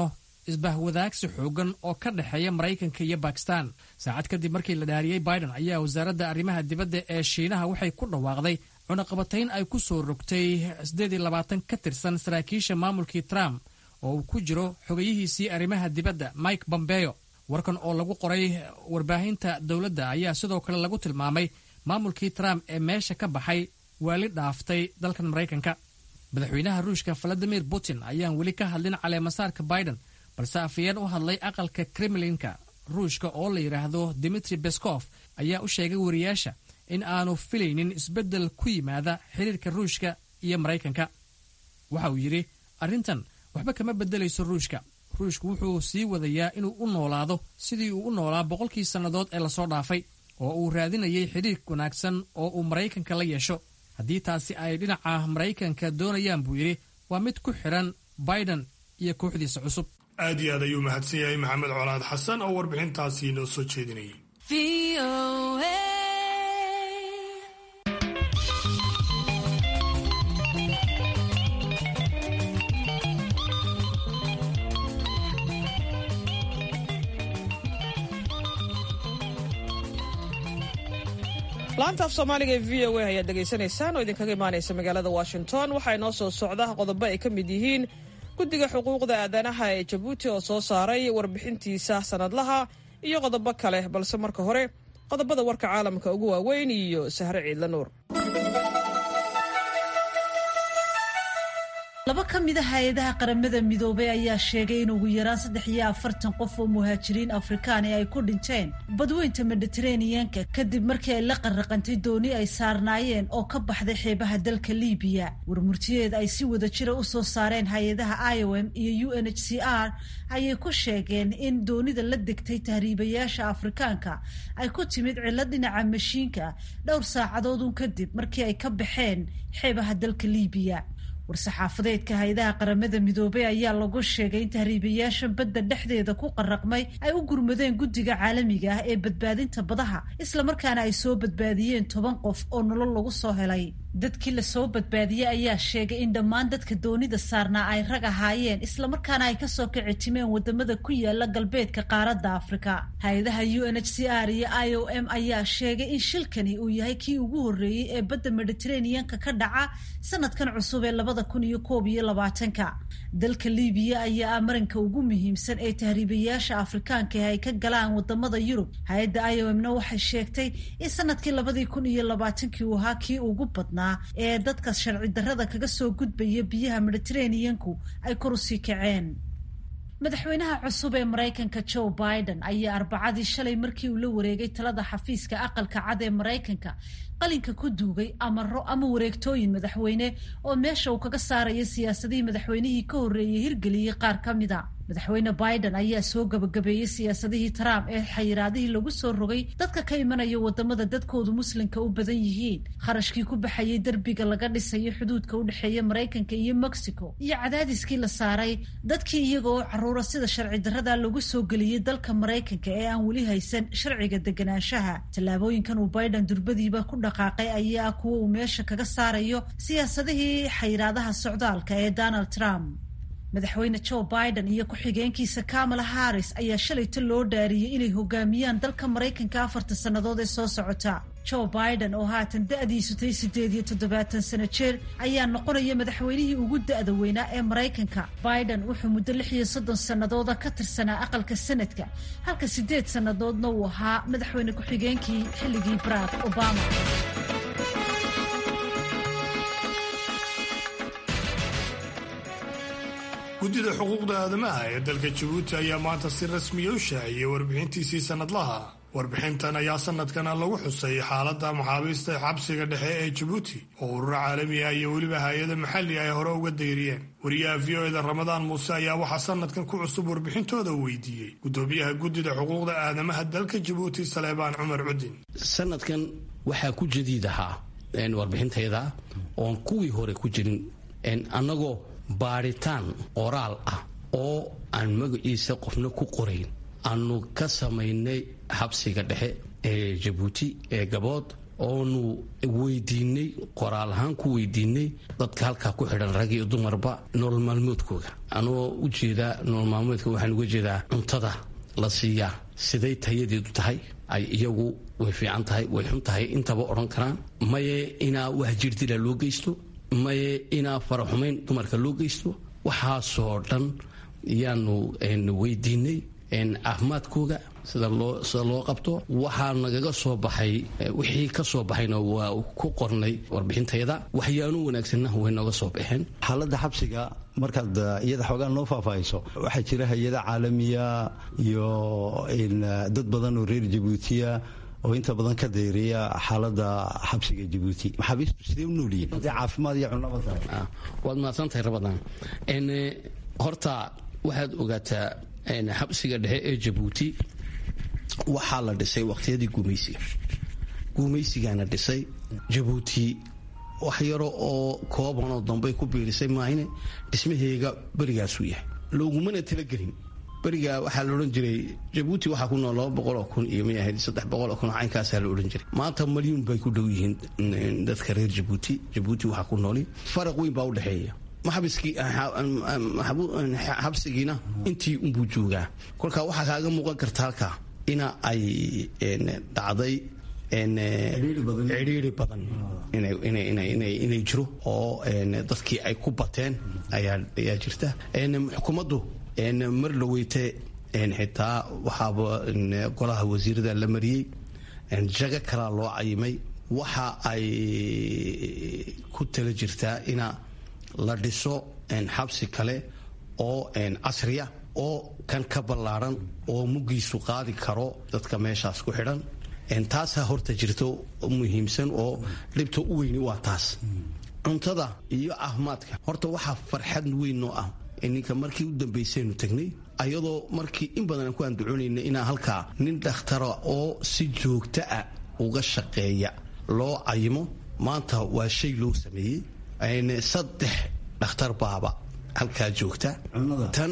isbahwadaagsi xoogan oo ka dhexeeya maraykanka iyo bakistan. saacad kadib markii la dhaariyey biden ayaa wasaaradda arrimaha dibadda ee shiinaha waxay ku dhawaaqday cunaqabatayn ay ku soo rogtay 28 ka tirsan saraakiisha maamulkii trump oo uu ku jiro xogayihiisii arrimaha dibadda Mike Pompeo. warkan oo lagu qoray warbaahinta dowladda ayaa sidoo kale lagu tilmaamay maamulkii Trump ee meesha ka baxay waali dhaaftay dalkan Maraykanka. madaxweynaha Ruushka Vladimir Putin ayaan weli ka hadlin caleemasaarka Biden, balse afayeen u hadlay aqalka Kremlinka Ruushka oo la yiraahdo Dmitry Peskov ayaa u sheegay wariyaasha in aanu filaynin isbeddel ku yimaada xiriirka Ruushka iyo Maraykanka. waxa uu yiri arrintan waxba kama beddelayso Ruushka wuxuu sii wadayaa inuu u noolaado sidii uu u noolaa 100 sannadood ee la soo dhaafay oo uu raadinayay xiriir wanaagsan oo uu Maraykanka la yeesho. haddii taasi ay dhinaca Maraykanka doonayaan buu yiri waa mid ku xiran Biden iyo kooxdiisa cusub. aad iyo aad ayuu mahadsan yahay Maxamed Colaad Xasan oo warbixintaasi noo soo jeedinayay. laanta af Soomaaliga ee VOA ayaa dhageysanaysaan oo idinkaga imaanaysa magaalada Washington. waxaa inoo soo socda qodobo ay ka mid yihiin guddiga xuquuqda aadanaha ee Jabuuti oo soo saaray warbixintiisa sanadlaha iyo qodobo kale, balse marka hore qodobada warka caalamka ugu waaweyn iyo Sahre Ciidla Nuur. laba ka mid ah hay'adaha qaramada midoobay ayaa sheegay in ugu yaraan 43 qof oo muhaajiriin Afrikaan ay ku dhinteen badweynta Mediterranean-ka kadib markii ay la qarraqantay dooni ay saarnaayeen oo ka baxday xeebaha dalka Liibiya. warmurtiyeed ay si wada jira u soo saareen hay'adaha IOM iyo UNHCR ayay ku sheegeen in doonida la degtay tahriibayaasha Afrikaanka ay ku timid cilad dhinaca mashiinka dhowr saacadood kadib markii ay ka baxeen xeebaha dalka Liibiya. war-saxaafadeedka hay'adaha qaramada midoobay ayaa lagu sheegay in tahriibayaasha badda dhexdeeda ku qarraqmay ay u gurmadeen guddiga caalamiga ah ee badbaadinta badaha, isla markaana ay soo badbaadiyeen 10 qof oo nolol lagu soo helay. dadkii la soo badbaadiyey ayaa sheegay in dhammaan dadka doonida saarnaa ay rag ahaayeen, isla markaana ay kasoo kicitimeen wadamada ku yaala galbeedka qaaradda Afrika. hay'adaha UNHCR iyo IOM ayaa sheegay in shilkani uu yahay kii ugu horreeyay ee badda Mediterranean-ka ka dhaca sanadkan cusub ee 2021. dalka Liibiya ayaa marinka ugu muhiimsan ee tahriibayaasha Afrikaanka ay ka galaan wadamada Yurub. hay'adda IOM-na waxay sheegtay in sanadkii 2020 uu ahaa kii ugu badnaa ee dadka sharci darrada kaga soo gudbaya biyaha Mediterranean-ku ay kor u sii kaceen. madaxweynaha cusub ee Maraykanka Joe Biden ayaa Arbacadii shalay markii uu la wareegay talada xafiiska aqalka cad ee Maraykanka qalinka ku duugay amaro ama wareegtooyin madaxweyne oo meesha uu kaga saaraya siyaasadihii madaxweynihii ka horreeyay hirgeliyay qaar ka mid ah. madaxweyne Biden ayaa soo gabagabeeyay siyaasadihii Trump ee xayiraadihii lagu soo rogay dadka ka imanaya wadamada dadkoodu muslimka u badan yihiin, kharashkii ku baxayay darbiga laga dhisayo xuduudka u dhexeeya Maraykanka iyo Mexico, iyo cadaadiskii la saaray dadkii iyagoo caruura sida sharci darrada lagu soo geliyay dalka Maraykanka ee aan weli haysan sharciga deganaanshaha. tallaabooyinkan uu Biden durbadiiba ku dhaqaaqay ayaa kuwa uu meesha kaga saarayo siyaasadihii xayiraadaha socdaalka ee Donald Trump. madaxweyne Joe Biden iyo ku-xigeenkiisa Kamala Harris ayaa shalayta loo dhaariyay inay hogaamiyaan dalka Maraykanka 4 sannadood ee soo socota. Joe Biden oo haatan da'diisu tahay 78 sano jir ayaa noqonaya madaxweynihii ugu da'da weynaa ee Maraykanka. Biden wuxuu muddo 36 sannadood ka tirsanaa aqalka Senadka, halka 8 sannadoodna uu ahaa madaxweyne ku-xigeenkii xilligii Barack Obama. guddida xuquuqda aadamaha ee dalka Jabuuti ayaa maanta si rasmi ah u shaaciyay warbixintiisii sanadlaha. warbixintan ayaa sanadkan lagu xusay xaaladda maxaabiista xabsiga dhexe ee Jabuuti oo ururo caalami ah iyo weliba hay'ado maxalli ah ay hore uga dayriyeen. wariyaha VOA-da Ramadaan Muuse ayaa waxaa sanadkan ku cusub warbixintooda weydiiyey gudoomiyaha guddida xuquuqda aadamaha dalka Jabuuti Saleebaan Cumar Cudin. sanadkan waxaa ku jadiid ahaa warbixintayda oon kuwii hore ku jirin annagoo baaritaan qoraal ah oo aan magaciisa qofna ku qorayn aanu ka samaynay xabsiga dhexe ee Jabuuti ee Gabood oonu weydiinay qoraal ahaan ku weydiinay dadka halkaa ku xidhan rag iyo dumarba nolol maalmoodkooda anoo u jeedaa nolol maalmoodka waxaan uga jeedaa cuntada la siiyaa siday tayadeedu tahay ay iyagu way fiican tahay way xun tahay intaba odhan karaan maye inaa wax jirdila loo geysto maye inaa faraxumayn dumarka loo geysto waxaasoo dhan yaanu weydiinay caafimaadkooga sida loo qabto waxaa nagaga soo baxay wixii ka soo baxayna waa ku qornay warbixintayada waxyaanu wanaagsanna way nooga soo baxeen xaaladda xabsiga markaad iyada xoogaan noo faahfaahayso waxaa jira hay-ada caalamiya iyo dad badan oo reer jabuutiya oo inta badan ka dayriya xaaladda xabsiga jabuuti maxaabiistu sidee u noolyihiin caafimaad iyo cunaba tahay waad mahadsantahay rabadaan horta waxaad ogaataa xabsiga dhexe ee jabuuti waxaa la dhisay waqtiyadii gumaysigaana dhisay jabuuti wax yaro oo koobanoo dambey ku biirisay maahine dhismaheega berigaasuu yahay loogumana talagelin berigaa waxaa la odhan jiray jabuuti waxaa ku nool 200,000 kun iyo may ahayd 300,000 kun caynkaasaa la odhan jiray maanta malyuun bay ku dhow yihiin dadka reer jabuuti waxaa ku nooli faraq weyn baa u dhexeeya xabsigiina intii unbuu joogaa kolkaa waxaa kaaga muuqan karta halkaa ina ay dhacday cidhiiri badan inay jiro oo dadkii ay ku bateen ayaa jirta xukuumaddu mar dhaweyte xitaa waxaaba golaha wasiirada la mariyey jago kalaa loo cayimay waxa ay ku tala jirtaa ina la dhiso xabsi kale oo casriya oo kan ka ballaaran oo muggiisu qaadi karo dadka meeshaas ku xidhan taasaa horta jirto muhiimsan oo dhibta u weyni waa taas cuntada iyo caafimaadka horta waxaa farxad weyn noo ah ninka markii u dambaysaynu tagnay ayadoo markii in badan aan ku anducoonayna inaa halkaa nin dhakhtara oo si joogta ah uga shaqeeya loo cayimo maanta waa shay loo sameeyey 3 dhakhtar baaba halkaa joogta tan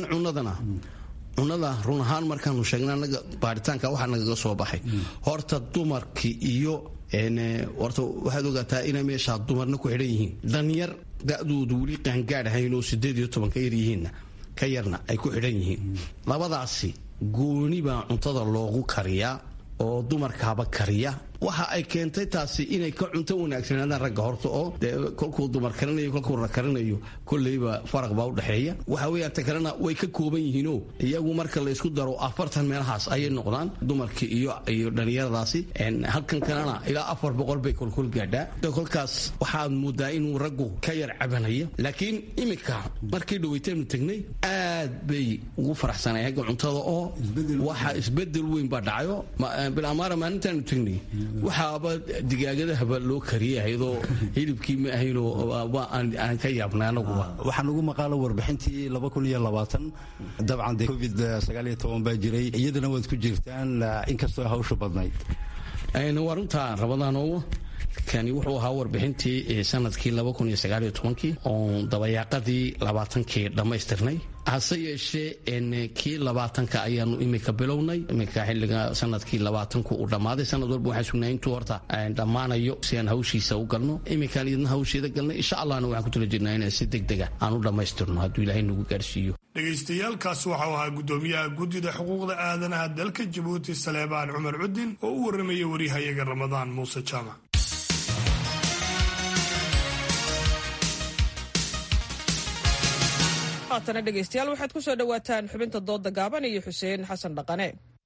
cunada run ahaan markaanu sheegna anaga baaritaanka waxaa nagaga soo baxay horta dumarkii iyo horta waxaad ogaataa inay meeshaa dumarna ku xidhan yihiin danyar da-doodu weli qaangaadh ahayn oo 18 ka yar yihiinna ka yarna ay ku xidhan yihiin labadaasi gooni baa cuntada loogu kariyaa oo dumarkaaba kariya waxa ay keentay taasi inay ka cunto wanaagsanaadaan ragga horta oo kolkuu dumar karinayo kolkuu rag karinayo kolleyba faraq baa u dhexeeya waxa weeyaan ta kalena way ka kooban yihiinoo iyagu marka la isku daro 40 meelahaas ayay noqdaan dumarkii iyo dhalinyaradaasi halkan kalena ilaa 400 bay kolkol gaadhaa kolkaas waxaad moodaa inuu raggu ka yar cabanaya laakiin imika markii dhaweyteenu tagnay aad bay ugu faraxsanay hagga cuntada oo waxa isbedel weyn baa dhacayo bilamaara maalintaanu tagnay waxaaba digaagadahaba loo kariyay ayadoo hilibkii ma ahaynoo aan ka yaabnay anaguba waxaan ugu maqaalo warbixintii 2020 dabcan de covid-19 baa jiray iyadana waad ku jirtaan inkastoo hawsha badnayd waa runtaa rabadaanoo kani wuxuu ahaa warbixintii sanadkii 2019 oon dabayaaqadii 20kii dhammaystirnay hase yeeshee kii 20ka ayaanu imika bilownay imika xilliga sanadkii 20ku uu dhammaaday sanad walba waxaan sugnaa intuu horta dhammaanayo si aan hawshiisa u galno imikaan idna hawsheeda galnay insha allahna waxaan ku tala jirnaa inaan si degdega aan u dhammaystirno hadduu ilaahay nagu gaarsiiyo dhegaystayaaalkaas waxau ahaa guddoomiyaha guddida xuquuqda aadanaha dalka jabuuti saleebaan cumar cudin oo u warramaya waryahayaga ramadaan muuse jaamac haatana dhegaystayaal waxaad ku soo dhowaataan xubinta dooda gaaban iyo xuseen xasan dhaqane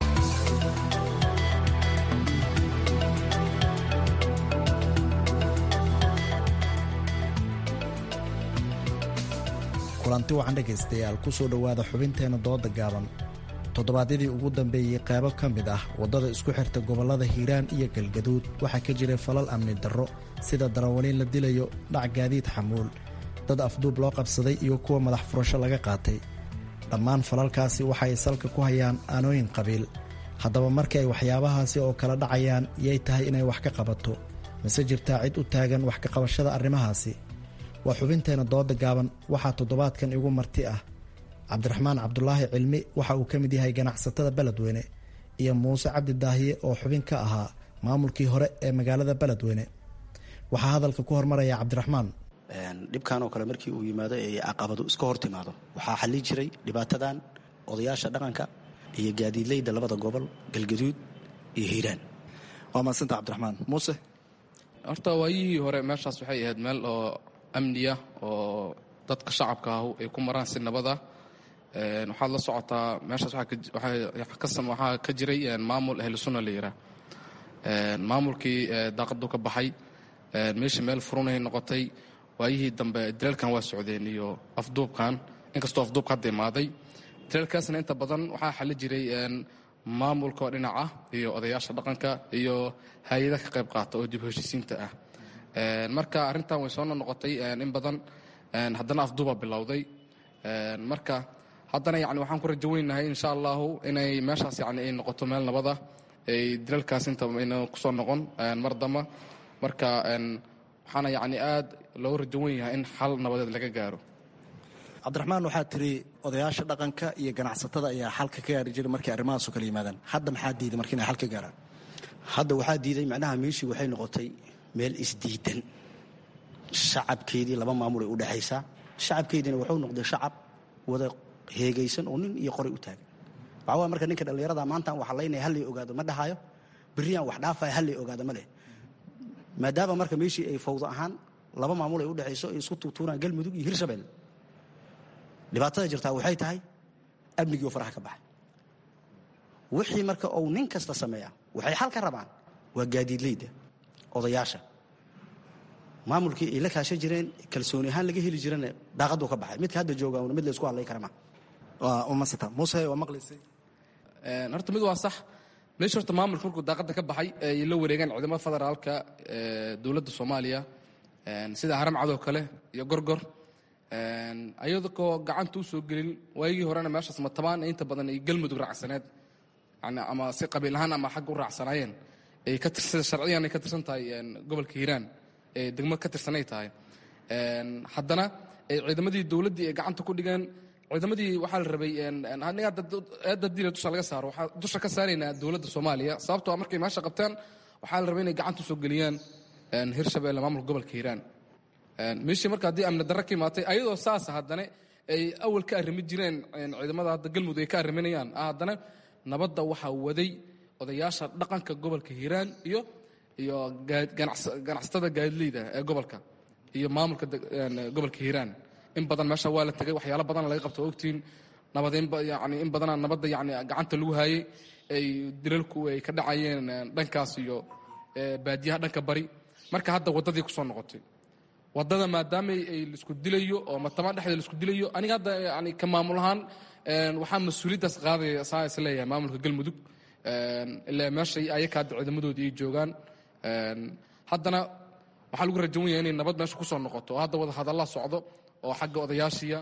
kulanti wacan dhegaystayaal ku soo dhowaada xubinteenna dooda gaaban toddobaadyadii ugu dambeeyey qaybo ka mid ah waddada isku xirta gobollada hiiraan iyo galgaduud waxaa ka jiray falal amni darro sida darawaliin la dilayo dhac gaadiid xamuul dad afduub loo qabsaday iyo kuwa madax furasho laga qaatay dhammaan falalkaasi waxay salka ku hayaan aanooyin qabiil haddaba markii ay waxyaabahaasi oo kala dhacayaan yay tahay inay wax ka qabato mase jirtaa cid u taagan wax ka qabashada arrimahaasi waa xubinteenna dooda gaaban waxaa toddobaadkan igu marti ah cabdiraxmaan cabdulaahi cilmi waxa uu ka mid yahay ganacsatada beledweyne iyo muuse cabdi daahiye oo xubin ka ahaa maamulkii hore ee magaalada beledweyne. waxaa hadalka ku hormaraya cabdiraxmaan. dhibkan oo kale markii uu yimaado ee caqabadu iska hor timaado waxaa xallin jiray dhibaatadan odayaasha dhaqanka iyo gaadiidleyda labada gobol galgaduud iyo hiiraan. waa mahadsanta cabdiraxmaan. muuse, horta waayihii hore meeshaas waxay ahayd meel oo amniya oo dadka shacabka ah ay ku maraan si nabada. waxaad la socotaa meeshaas waxaa ka jiray maamul ahlu sunna la yiraa. maamulkii daaqadu ka baxay, meeshii meel furunay noqotay. waayihii dambe dilalkan waa socdeen iyo afduubkan, inkastoo afduubka hadda imaaday. dilalkaasna inta badan waxaa xali jiray maamulka oo dhinac ah iyo odayaasha dhaqanka iyo hay-ada ka qayb qaata oo dib heshiisiinta ah. marka arrintan way soo noqotay in badan, haddana afduuba bilowday. marka haddana yani waxaan ku rajo weynahay insha allahu inay meeshaas yani ay noqoto meel nabada, ay dilalkaas inta ayna kusoo noqon mar damba. marka waxaana yani aad loogu rajo wen yahay in xal nabadeed laga gaaro. cabdiraxmaan, waxaad tiri odayaasha dhaqanka iyo ganacsatada ayaa xalka ka gaari jiray markay arrimahaasoo kala yimaadaan. hadda maxaa diiday marka inay xal ka gaaraan? hadda waxaa diiday macnaha meeshii waxay noqotay meel isdiidan. shacabkeedii laba maamul ay u dhexaysaa. shacabkeediina wuxuu noqday shacab wada heegaysan oo nin iyo qoray u taagan. waxaa waaya marka ninka dhallinyarada maantaan wax laynaya hallay ogaado ma dhahayo, berriyaan wax dhaafaya hallay ogaado ma leh. maadaama marka meeshii ay fawdo ahaan laba maamul ay u dhexayso ay isku tuutuuraan galmudug iyo hirshabelle. dhibaatada jirtaa waxay tahay amnigii oo faraha ka baxay. wixii marka uu nin kasta sameeya waxay xal ka rabaan waa gaadiidleyda, odayaasha. maamulkii ay la kaashan jireen kalsooni ahaan laga heli jirana daaqaduu ka baxay. midka hadda jooga mid la isku hadlay kara ma. masata muuse, waa maqlaysay. horta mid waa sax. meesha horta maamulka markuu daaqada ka baxay ay la wareegaan ciidamada federaalka dowladda soomaaliya sida haramcadoo kale iyo gorgor, ayadoo gacanta u soo gelin. waayigii horena meeshaas matabaan inta badan ay galmudug raacsaneed, yani ama si qabiil ahaan ama xagga u raacsanaayeen. ay ka tirsan sharciyan ay ka tirsan tahay gobolka hiiraan, ee degmo ka tirsanay tahay. haddana ay ciidamadii dowladdii ay gacanta ku dhigeen. ciidamadii waxaa la rabay eedda diila dusha laga saaro. waxaa dusha ka saaraynaa dowladda soomaaliya, sababtoo markay meesha qabteen waxaa la rabay inay gacanta usoo geliyaan hirshabelle, maamulka gobolka hiiraan. meeshii marka haddii amni darro ka imaatay, ayadoo saasa haddana ay awal ka arrimi jireen ciidamada hadda galmudug ay ka arriminayaan, haddana nabadda waxaa waday odayaasha dhaqanka gobolka hiiraan iyo ganacsatada gaadileyda ee gobolka iyo maamulka gobolka hiiraan. in badan meesha waa la tegay, waxyaalo badan laga qabto ogtiin. yani in badana nabadda yani gacanta lagu haayey. ay dilalku ay ka dhacayeen dhankaas iyo baadiyaha dhanka bari. marka hadda waddadii kusoo noqotay. waddada maadaama ay laisku dilayo oo matama dhexdeeda laisku dilayo, aniga hadda yani ka maamul ahaan waxaa mas-uuliyaddaas qaadaya saa is leeyahay maamulka galmudug. ilaa meesha ayaka hadda ciidamadoodii ay joogaan. haddana waxaa lagu rajawan yahay inay nabad meesha kusoo noqoto oo hadda wada hadalla socdo oo xagga odayaashiya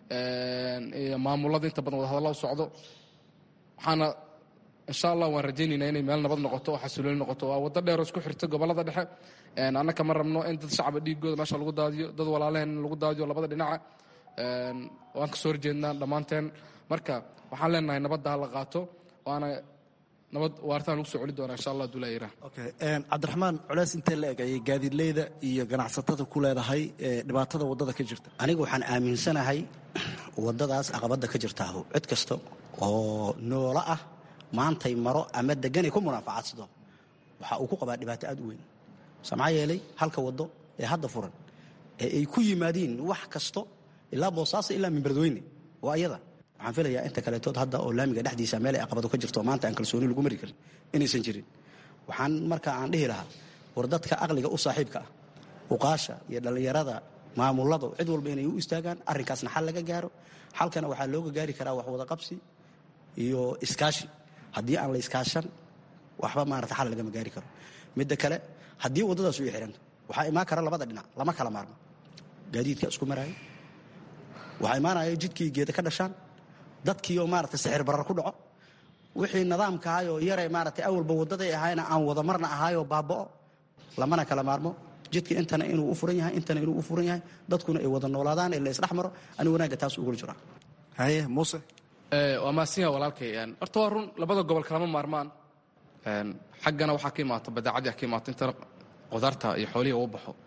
iyo maamulada inta badan wada hadalla u socdo. waxaana insha allah waan rajaynaynaa inay meel nabad noqoto oo xasilooni noqoto. waa waddo dheer oo isku xirta gobollada dhexe. annaka ma rabno in dad shacaba dhiigooda meesha lagu daadiyo, dad walaalaheen in lagu daadiyo labada dhinaca. waan ka soo horjeednaa dhammaanteen. marka waxaan leenahay nabadda ha la qaato, waana nabad waartaan lagu soo celi doonaa insha allah dula yira. cabdiraxmaan, culeys intee la eg ayay gaadiidleyda iyo ganacsatada ku leedahay dhibaatada waddada ka jirta? aniga waxaan aaminsanahay waddadaas caqabadda ka jirtaahu cid kasta oo noolo ah maantay maro ama deganay ku munaafacadsado waxa uu ku qabaa dhibaato aad u weyn. maxaa yeelay halka waddo ee hadda furan ee ay ku yimaadiin wax kasto ilaa boosaaso ilaa minbardweyne waa iyada. waxaan filayaa inta kaleetood hadda oo laamiga dhexdiisa meel ay caqabado ka jirto maanta aan kalsooni lagu mari karin inaysan jirin. waxaan marka aan dhihi lahaa war dadka aqliga u saaxiibka ah, uqaasha iyo dhallinyarada, maamuladu cid walba inay u istaagaan arrinkaasna xal laga gaaro. xalkana waxaa looga gaari karaa wax wada qabsi iyo iskaashi. haddii aan la iskaashan waxba maarata xal lagama gaari karo. midda kale, haddii waddadaas u xiranta waxaa imaan kara labada dhinac, lama kala maarmo. gaadiidka isku maraayo, waxaa imaanaya jidkii geeda ka dhashaan, dadkiioo maarata sixir barar ku dhaco, wixii nidaamkaayoo yare maarata awalba waddaday ahayna aan wada marna ahaayoo baaba'o. lamana kala maarmo. jidka intana inuu u furan yahay, intana inuu u furan yahay, dadkuna ay wada noolaadaan ee la isdhex maro. ani wanaagga taas ugula jiraa. haye muuse, waa maasinya walaalkay. horta waa run, labada gobol kalama maarmaan. xaggana waxaa ka imaata badeecadii ka imaata inta qudaarta iyo xoolihii ugu baxo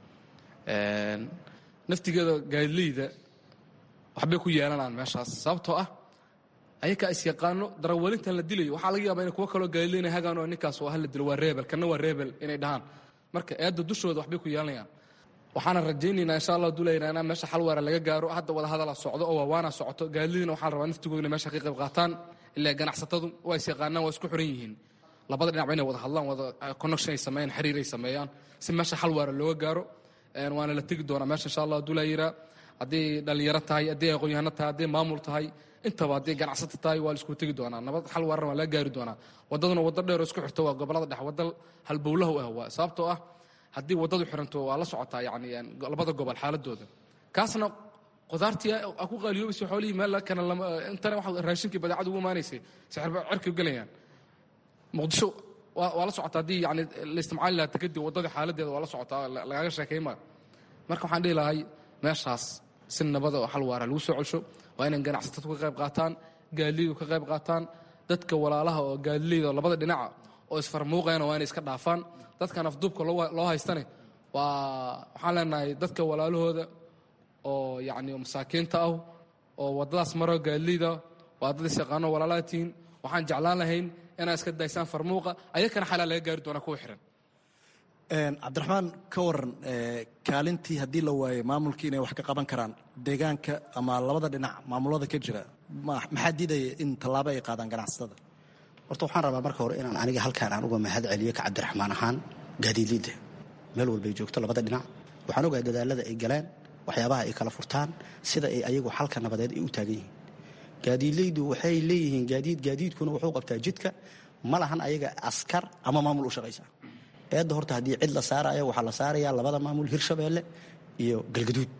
naftigeeda gaadileyda waxbay ku yeelanaan meeshaas sababtoo ah ayakaa is yaqaano darawalintan la dilayo waxaa laga yaabaa in kuwo kaloo gaadileyna hagaan oo ninkaas waa hala dilo waa reebel kana waa reebel inay dhahaan marka eedda dushooda waxbay ku yeelanayaan waxaana rajaynaynaa insha allah duulaynaa inaan meesha xal waara laga gaaro hadda wada hadala socdo oo waawaana socoto gaadileyna waxaa la rabaa naftigooda inay meesha ka qayb qaataan ilaa ganacsatadu waa is yaqaanaan waa isku xiran yihiin labada dhinacba inay wada hadlaan wada connection ay sameeyaan xiriir ay sameeyaan si meesha xal waara looga gaaro waana la tegi doonaa meesha insha allah duulayiraa haddii dhalinyaro tahay haddii aqoon-yahano tahay haddii maamul tahay intaba haddii ganacsato tahay waa la isku tegi doonaa nabad xal waarana waa laga gaari doonaa waddaduna waddo dheer oo isku xirto waa gobollada dhexe wadda halbowlaha u ah waa sababtoo ah haddii waddadu xiranto waa la socotaa yacni labada gobol xaaladooda kaasna qudaartii ku qaaliyoobaysa xoolihii meel kana intana waxa raashinkii badeecadu ugu imaanaysay sixirba cirkii u gelayaan muqdisho waa la socotaa haddii yani la isticmaali lahaa takadii waddadii xaaladeeda waa la socotaa lagaaga sheekaymaa marka waxaan dhihi lahay meeshaas si nabada oo xal waara lagu soo celsho waa inay ganacsatadu ka qayb qaataan gaadileydu ka qayb qaataan dadka walaalaha oo gaadileyda oo labada dhinaca oo isfarmuuqayana waa inay iska dhaafaan dadkan afduubka loo haystane waxaan leenahay dadka walaalahooda oo yacni masaakiinta ah oo waddadaas maro gaadileyda waa dad isyaqaano walaalaha tihiin waxaan jeclaan lahayn inaa iska daysaan farmuuqa ayakana xalaa laga gaari doonaa kuwa xiran cabdiraxmaan ka waran kaalintii haddii la waayo maamulkii inay wax ka qaban karaan deegaanka ama labada dhinac maamulada ka jira maxaa diidaya in tallaabo ay qaadaan ganacsatada horta waxaan rabaa marka hore inaan aniga halkaan aan uga mahad celiyo ka cabdiraxmaan ahaan gaadiidleyda meel walbay joogto labada dhinac waxaan ogahay dadaalada ay galeen waxyaabaha ay kala furtaan sida ay ayagu xalka nabadeed ay u taagan yihiin gaadiidleydu waxay leeyihiin gaadiidkuna wuxuu qabtaa jidka ma lahan ayaga askar ama maamul u shaqaysa eedda horta haddii cid la saarayo waxaa la saarayaa labada maamul hirshabeelle iyo galmudug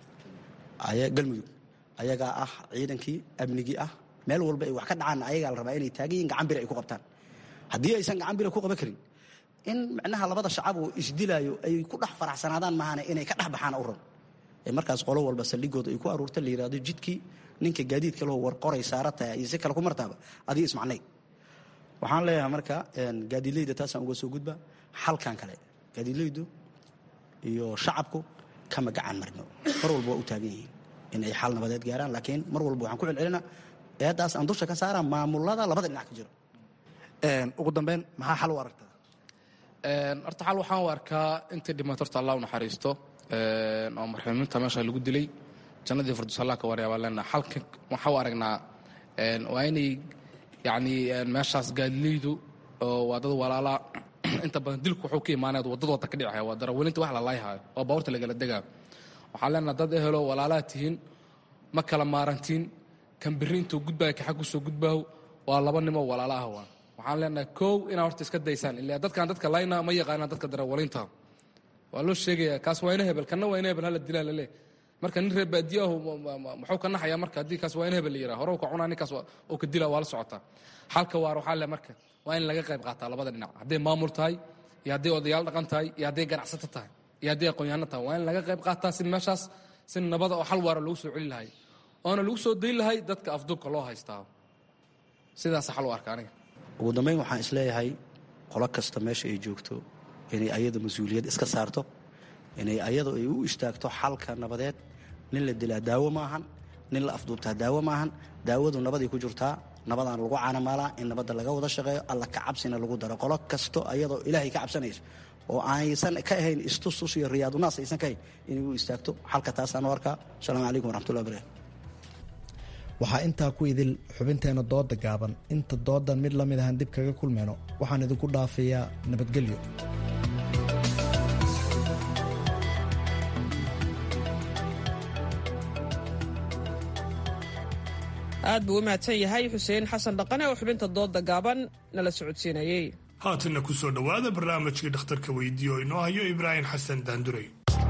ayagaa ah ciidankii amnigii ah meel walba ay wax ka dhacaanna ayagaa la rabaa inay taagan yihiin gacan bir ay ku qabtaan haddii aysan gacan bira ku qaban karin in micnaha labada shacab oo isdilaayo ay ku dhex faraxsanaadaan maahane inay ka dhex baxaana u ran markaas qolo walba saldhigooda ay ku aruurta la yidhahdo jidkii ninka gaadiidka loo war qoray saarataha iyo si kale ku martaaba adiga ismacnay waxaan leeyahay marka gaadiidleyda taasaan uga soo gudba xalkan kale gaadiidleydu iyo shacabku kama gacan marno mar walba waa u taagan yihiin in ay xal nabadeed gaaraan laakiin mar walba waxaan ku celcelina eeddaas aan dusha ka saara maamulada labada dhinac ka jiro ugu dambeyn maxaa xal u aragtaa horta xal waxaan u arkaa intii dhimato horta allah u naxariisto oo marxuumiinta meesha lagu dilay jannadii firdawsi allah ka waryaa baan leenahay xalka waxaa u aragnaa waa inay yacni meeshaas gaadileydu oo waa dad walaalaa inta badan dilku wuxuu ka imaanaya waddadooda ka dhicaya waa darawelinta wax la laayhayo oo baabuurta lagala degaayo waxaan leenahay dad ehelo walaalaa tihiin ma kala maarantiin kan birri intuu gudbaayo ka xag kusoo gudbaaho waa laba nimo walaala ah waa waxaan leenahay kow inaa horta iska daysaan ilaa dadkan dadka layna ma yaqaanaan dadka darawalinta waa loo sheegayaa kaas waa ina hebel kanna waa ina hebel hala dilaa lale marka nin reer baadiyahu muxuu ka naxayaa marka haddii kaas waa ina hebel la yidhaha hore ka cunaa ninkaas oo ka dilaa waa la socotaa xalka waar waxaa le marka waa in laga qayb qaataa labada dhinac hadday maamul tahay iyo hadday odayaal dhaqan tahay iyo hadday ganacsato tahay iyo hadday aqoon-yahano tahay waa in laga qayb qaataa si meeshaas si nabada oo xal waara lagu soo celi lahay oona lagu soo dayn lahay dadka afduubka loo haystaa sidaas xal u arka aniga ugu dambeyn waxaan isleeyahay qolo kasta meesha ay joogto inay ayada mas-uuliyad iska saarto inay ayada ay u istaagto xalka nabadeed nin la dilaa daawo maahan nin la afduubtaa daawo maahan daawadu nabaday ku jirtaa nabadaan lagu caanamaalaa in nabadda laga wada shaqeeyo alla ka cabsina lagu daro qolo kasto ayadoo ilaahay ka cabsanayso oo aysan ka ahayn istustus iyo riyaadunaas aysan ka hayn inay u istaagto xalka taasaan u arkaa asalaamu calaykum waraxmatullahi wabarakatu waxaa intaa ku idil xubinteenna dooda gaaban inta doodan mid la mid ahan dib kaga kulmayno waxaan idinku dhaafayaa nabadgelyo aad buu u mahadsan yahay xuseen xasan dhaqane oo xubinta dooda gaaban nala socodsiinayey haatanna ku soo dhowaada barnaamijkii dhakhtarka weydiiye oo inoo hayo ibraahim xasan daanduray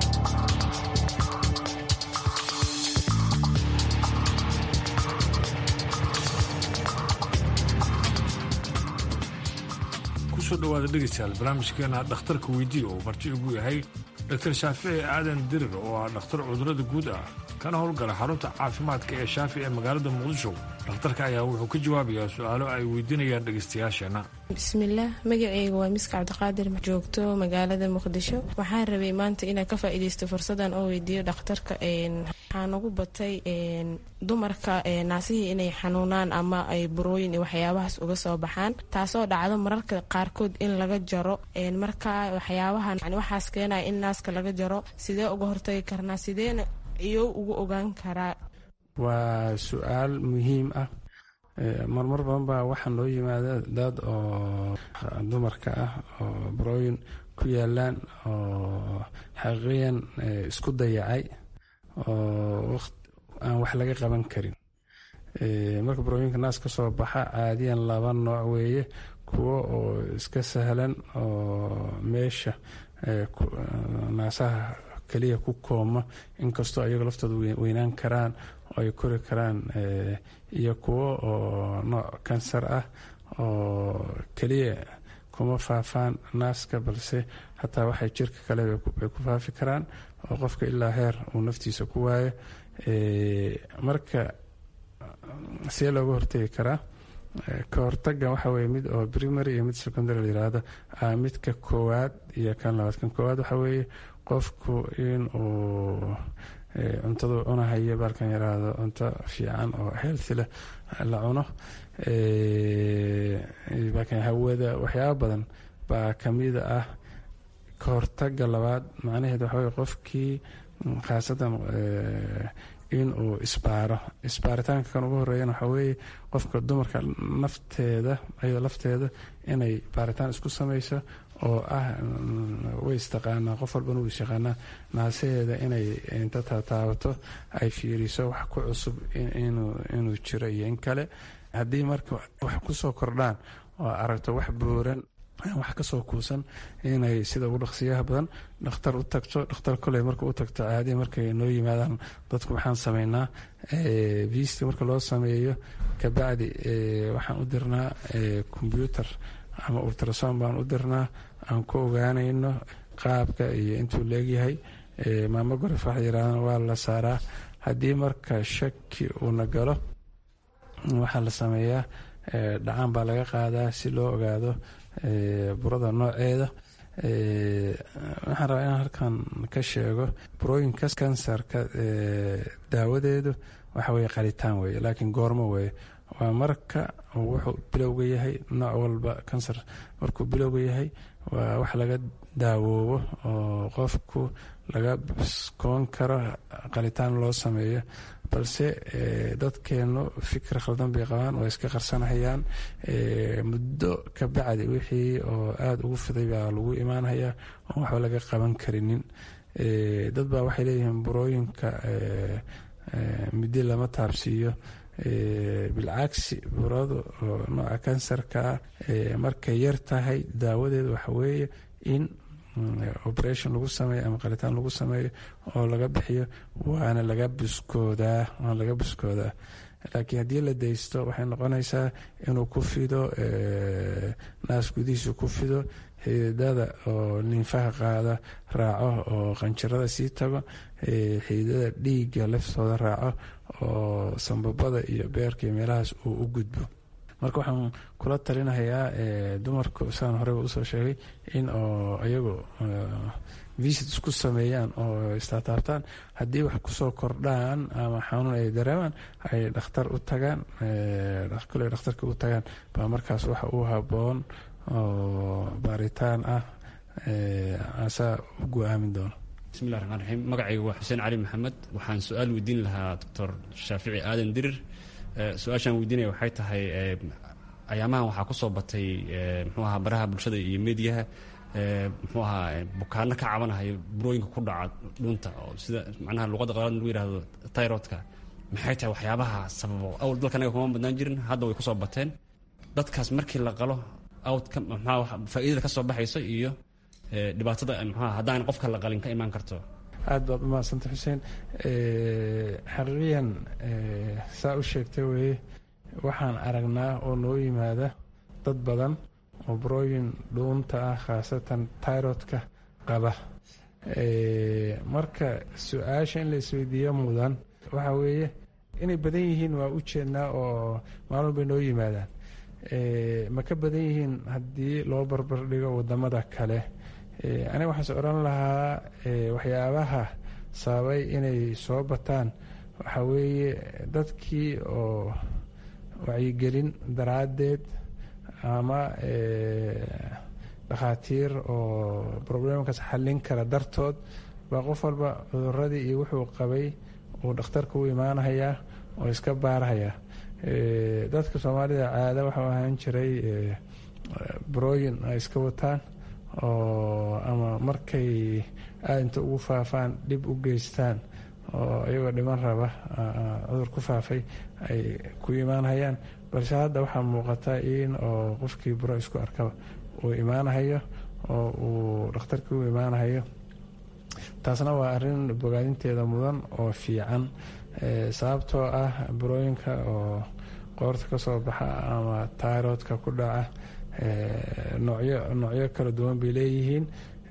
kusoo dhowaada dhegeystayaal barnaamijkeena dhakhtarka weydiiye oo marti ugu yahay dr shaafici aadan dirir oo ah dhakhtar cudurada guud ah kana howlgala xarunta caafimaadka ee shaafi ee magaalada muqdisho dhakhtarka ayaa wuxuu ka jawaabayaa su-aalo ay weydiinayaan dhegaystayaasheenna. bismillaah, magacayga waa miska cabdiqaadir, joogto magaalada muqdisho. waxaan rabay maanta inaan ka faa'iidaysto fursadan oo weydiiyo dhakhtarka. waxaan ugu batay dumarka naasihii inay xanuunaan ama ay burooyin iyo waxyaabahaas uga soo baxaan, taasoo dhacdo mararka qaarkood in laga jaro. marka waxyaabahan waxaas keenaya in naaska laga jaro, sidee uga hortagi karnaa, sideena iyo ugu ogaan karaa? waa su-aal muhiim ah. marmar badan baa waxaa noo yimaada dad oo dumarka ah oo burooyin ku yaalaan oo xaqiiqiyan isku dayacay oo aan wax laga qaban karin. marka burooyinka naas ka soo baxa caadiyan laba nooc weeye. kuwo oo iska sahlan oo meesha naasaha keliya ku kooma, inkastoo ayaga laftooda weynaan karaan oo ay kori karaan, iyo kuwo oo nooc kansar ah oo keliya kuma faafaan naaska, balse hataa waxay jirka kale bay ku faafi karaan oo qofka ilaa heer uu naftiisa ku waayo. marka see looga hortegi karaa? ka hortaga waxa weye mid oo primary iyo mid secondary la yiraahdo. midka koowaad iyo kan labaad. kan koowaad waxa weeye qofku inuu cuntadu cunahayo baalkan yaraado cunto fiican oo healthy leh la cuno. baalkan hawada waxyaaba badan baa kamida ah. ka hortaga labaad macnaheed waxa weye qofkii khaasatan inuu isbaaritaanka kan ugu horeeyana waxaa weeye qofka dumarka nafteeda ayada lafteeda inay baaritaan isku samayso oo ah way istaqaanaa, qof walbana wuu isyaqaanaa naasaheeda inay inta taataabato ay fiiriso wax ku cusub inuu jiro iyo in kale. haddii marka wax kusoo kordhaan oo aragto wax buuran, wax kasoo kuusan, inay sida ugu dhaqsiyaha badan dhakhtar u tagto. dhakhtar koley marka u tagto caadi markay noo yimaadaan dadku waxaan sameynaa visti marka loo sameeyo kabacdi waxaan u dirnaa combyutar ama ultrason baan u dirnaa aan ku ogaanayno qaabka iyo intuu leegyahay. maamogoraf waxa yirahdaan waa la saaraa. haddii marka shaki uuna galo waxaa la sameeyaa dhacaan baa laga qaadaa si loo ogaado burada nooceeda. waxaan rabaa inaan halkan ka sheego burooyinka kansarka daawadeedu waxa weye qalitaan weye, laakiin goormo weye waa marka wuxuu bilowga yahay. nooc walba kansar markuu bilowga yahay waa wax laga daawoobo oo qofku laga biskoon karo qalitaan loo sameeyo. balse dadkeenu fikir khaldan bay qabaan oo iska qarsanahayaan. muddo ka bacdi wixii oo aada ugu fiday baa lagu imaanhayaa oon waxba laga qaban karinin. dad baa waxay leeyihiin burooyinka midi lama taabsiiyo. bilcagsi buradu oo nooca kansarka markay yar tahay daawadeedu waxa weeye in operation lagu sameeyo ama qalitaan lagu sameeyo oo laga bixiyo, waana laga biskoodaa. laakiin haddii la daysto waxay noqonaysaa inuu ku fido naas gudihiisu ku fido, xididada oo linfaha qaada raaco oo qanjirada sii tago, xididada dhiigga laftooda raaco oo sambabada iyo beerka iyo meelahaas uu u gudbo. marka waxaan kula talinahayaa dumarku saan horeba usoo sheegay in oo iyagu visit isku sameeyaan oo istaataabtaan. haddii wax kusoo kordhaan ama xanuun ay dareemaan ay dhakhtar u tagaan. kule dhakhtarka u tagaan baa markaas waxa uu haboon oo baaritaan ah asaa u go-aamin doono. bismillahi raxmaan raxiim. magacayga waa xuseen cali maxamed. waxaan su-aal weydiin lahaa doctor shaafici aadan dirir. su-aashaan weydiinaya waxay tahay ayaamahan waxaa kusoo batay muxuu ahaa baraha bulshada iyo mediyaha muxuu ahaa bukaano ka cabanahayo burooyinka ku dhaca dhunta oo sida macnaha luqadda qalaad lagu yidhaahdo tyrodka. maxay tahay waxyaabaha sababo? awal dalka anaga kuma badnaan jirin, hadda way kusoo bateen. dadkaas markii la qalo outka maxaa faa'iidada ka soo baxaysa iyo dhibaatada maxaa haddaan qofka la qalin ka imaan karto. aad baad u mahadsantay xuseen. xaqiiqiyan saa u sheegtay weye waxaan aragnaa oo noo yimaada dad badan oo burooyin dhuunta ah khaasatan tyrodka qaba. marka su-aasha in la isweydiiyo mudan waxa weeye inay badan yihiin waa u jeednaa oo maalin bay noo yimaadaan. Ma ka badan yihiin haddii loo barbar dhigo wadamada kale. Aniga waxaan oran lahaa waxyaabaha sababay inay soo bataan waxa weeye dadkii oo wacyigelin daraaddeed ama dhakhaatiir oo problemkaas xallin kara dartood baa qof walba cuduradii iyo wuxuu qabay uu dhakhtarka u imaanahayaa oo iska baarahayaa. Dadka soomaalida caada waxau ahaan jiray burooyin ay iska wataan oo ama markay aad inta ugu faafaan dhib u geystaan oo iyagoo dhiman raba cudur ku faafay ay ku imaanhayaan. balse hadda waxaa muuqata in oo qofkii buro isku arkaba uu imaanahayo oo uu dhakhtarkii u imaanahayo. taasna waa arrin bogaadinteeda mudan oo fiican, sababtoo ah burooyinka oo qoorta ka soo baxa ama tayroodka ku dhaca noocyo kala duwan bay leeyihiin.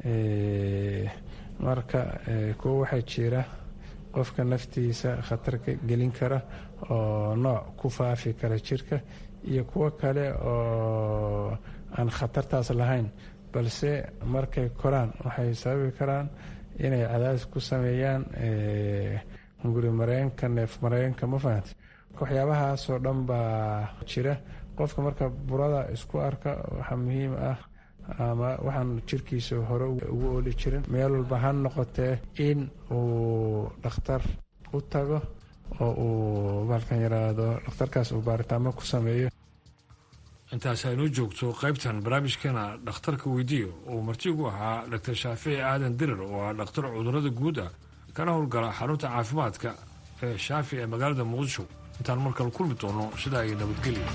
marka kuwo waxaa jira qofka naftiisa khatar ka gelin kara oo nooc ku faafi kara jirka, iyo kuwo kale oo aan khatartaas lahayn balse markay koraan waxay sababi karaan inay cadaadis ku sameeyaan hunguri mareenka, neef mareenka, ma fahanti. waxyaabahaasoo dhan baa jira. qofka marka burada isku arka waxaa muhiim ah ama waxaan jirkiisa hore ugu ooli jirin meel walba ha noqotee in uu dhakhtar u tago oo uu balkan yaraado dhakhtarkaas uu baaritaamo ku sameeyo. intaas aynoo joogto qaybtan barnaamijkana dhakhtarka weydiiyo uu martigu ahaa dr shaafici aadan dirir oo ah dhakhtar cudurada guud ah kana howlgala xarunta caafimaadka ee shaafi ee magaalada muqdisho. intaan markale kulmi doono sidaa ay nabadgelya.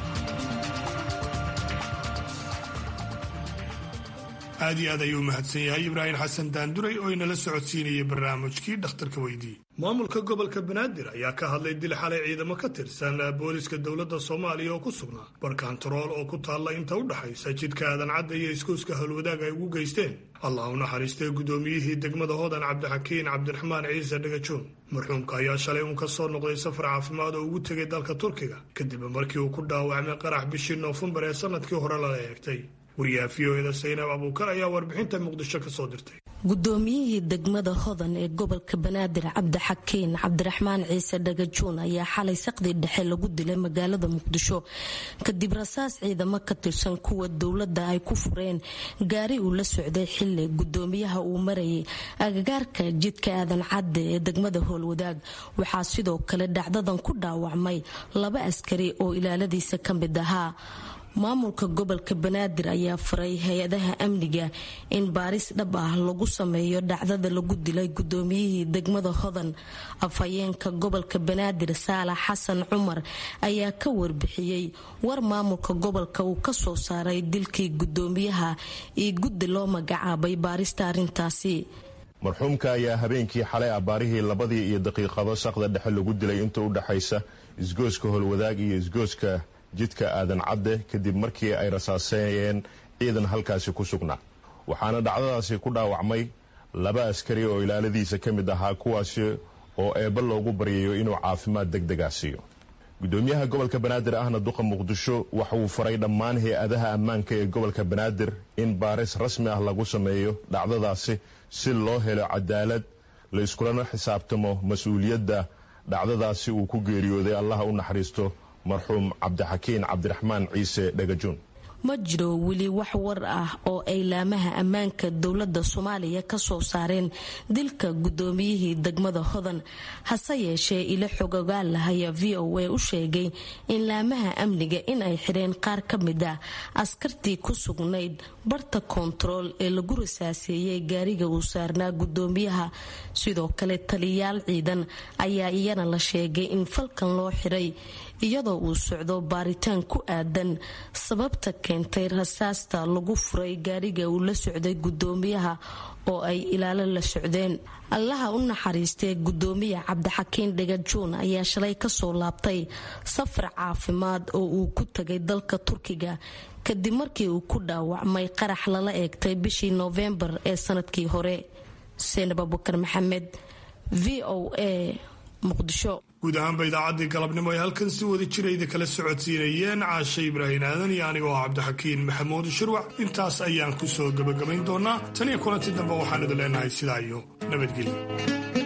aad iyo aad ayuu mahadsan yahay ibraahim xasan daanduray oo inala socodsiinayay barnaamijkii dhakhtarka weydii. maamulka gobolka banaadir ayaa ka hadlay dil xalay ciidamo ka tirsan booliska dowladda soomaaliya oo ku sugnaa barkantarool oo ku taalla inta u dhaxaysa jidka aadan cadda iyo iskuuska howlwadaag ay ugu geysteen allah u naxariistay guddoomiyihii degmada hodan cabdixakiin cabdiraxmaan ciise dhagajoon. marxuumka ayaa shalay uun ka soo noqday safar caafimaad oo ugu tegay dalka turkiga kadib markii uu ku dhaawacmay qarax bishii noofembar ee sanadkii hore lala eegtay. wariyaha v o eda saynab abuukar ayaa warbixinta muqdisho ka soo dirtay. guddoomiyihii degmada hodan ee gobolka banaadir cabdixakiin cabdiraxmaan ciise dhagajoon ayaa xalay saqdii dhexe lagu dilay magaalada muqdisho kadib rasaas ciidamo ka tirsan kuwa dowladda ay ku fureen gaari uu la socday xilli guddoomiyaha uu marayay agagaarka jidka aadan cadde ee degmada howlwadaag. waxaa sidoo kale dhacdadan ku dhaawacmay 2 askari oo ilaaladiisa ka mid ahaa. maamulka gobolka banaadir ayaa faray hay-adaha amniga in baaris dhab ah lagu sameeyo dhacdada lagu dilay guddoomiyihii degmada hodan. afhayeenka gobolka banaadir saalax xasan cumar ayaa ka warbixiyey war maamulka gobolka uu ka soo saaray dilkii guddoomiyaha iyo guddi loo magacaabay baarista arrintaasi. marxuumka ayaa habeenkii xalay abaarihii 2 saqda dhexe lagu dilay inta u dhaxaysa isgooska howlwadaag iyo isgooska jidka aadan cadde kadib markii ay rasaaseeyeen ciidan halkaasi ku sugnaa. waxaana dhacdadaasi ku dhaawacmay 2 askari oo ilaaladiisa ka mid ahaa, kuwaasi oo eebba loogu baryayo inuu caafimaad degdega siiyo. guddoomiyaha gobolka banaadir ahna duqa muqdisho waxa uu faray dhammaan hay-adaha ammaanka ee gobolka banaadir in baaris rasmi ah lagu sameeyo dhacdadaasi si loo helo cadaalad, la iskulana xisaabtamo mas-uuliyadda dhacdadaasi uu ku geeriyooday allaha u naxariisto marxuum cabdixakiin cabdiraxmaan ciise dhagajoon. ma jiro weli wax war ah oo ay laamaha ammaanka dowladda soomaaliya ka soo saareen dilka guddoomiyihii degmada hodan. hase yeeshee ilo xogogaal lahaya v o a u sheegay in laamaha amniga in ay xireen qaar ka mid ah askartii ku sugnayd barta koontarool ee lagu rasaaseeyey gaariga uu saarnaa guddoomiyaha. sidoo kale taliyaal ciidan ayaa iyana la sheegay in falkan loo xiray iyadoo uu socdo baaritaan ku aadan sababta keentay rasaasta lagu furay gaariga uu la socday guddoomiyaha oo ay ilaalo la socdeen. allaha u naxariistay guddoomiye cabdixakiin dhagajoon ayaa shalay kasoo laabtay safar caafimaad oo uu ku tagay dalka turkiga kadib markii uu ku dhaawacmay qarax lala eegtay bishii noofembar ee sanadkii hore. saynab abukar maxamed, v o a, muqdisho. guud ahaanba idaacaddii galabnimo ay halkan si wada jirayda kala socodsiinayeen caashe ibraahin aadan iyo anigoo cabdixakiin maxamuud shirwac. intaas ayaan ku soo gebagabayn doonaa. tan iyo kulanti dambe waxaan idin leenahay sidaa iyo nabadgelyo.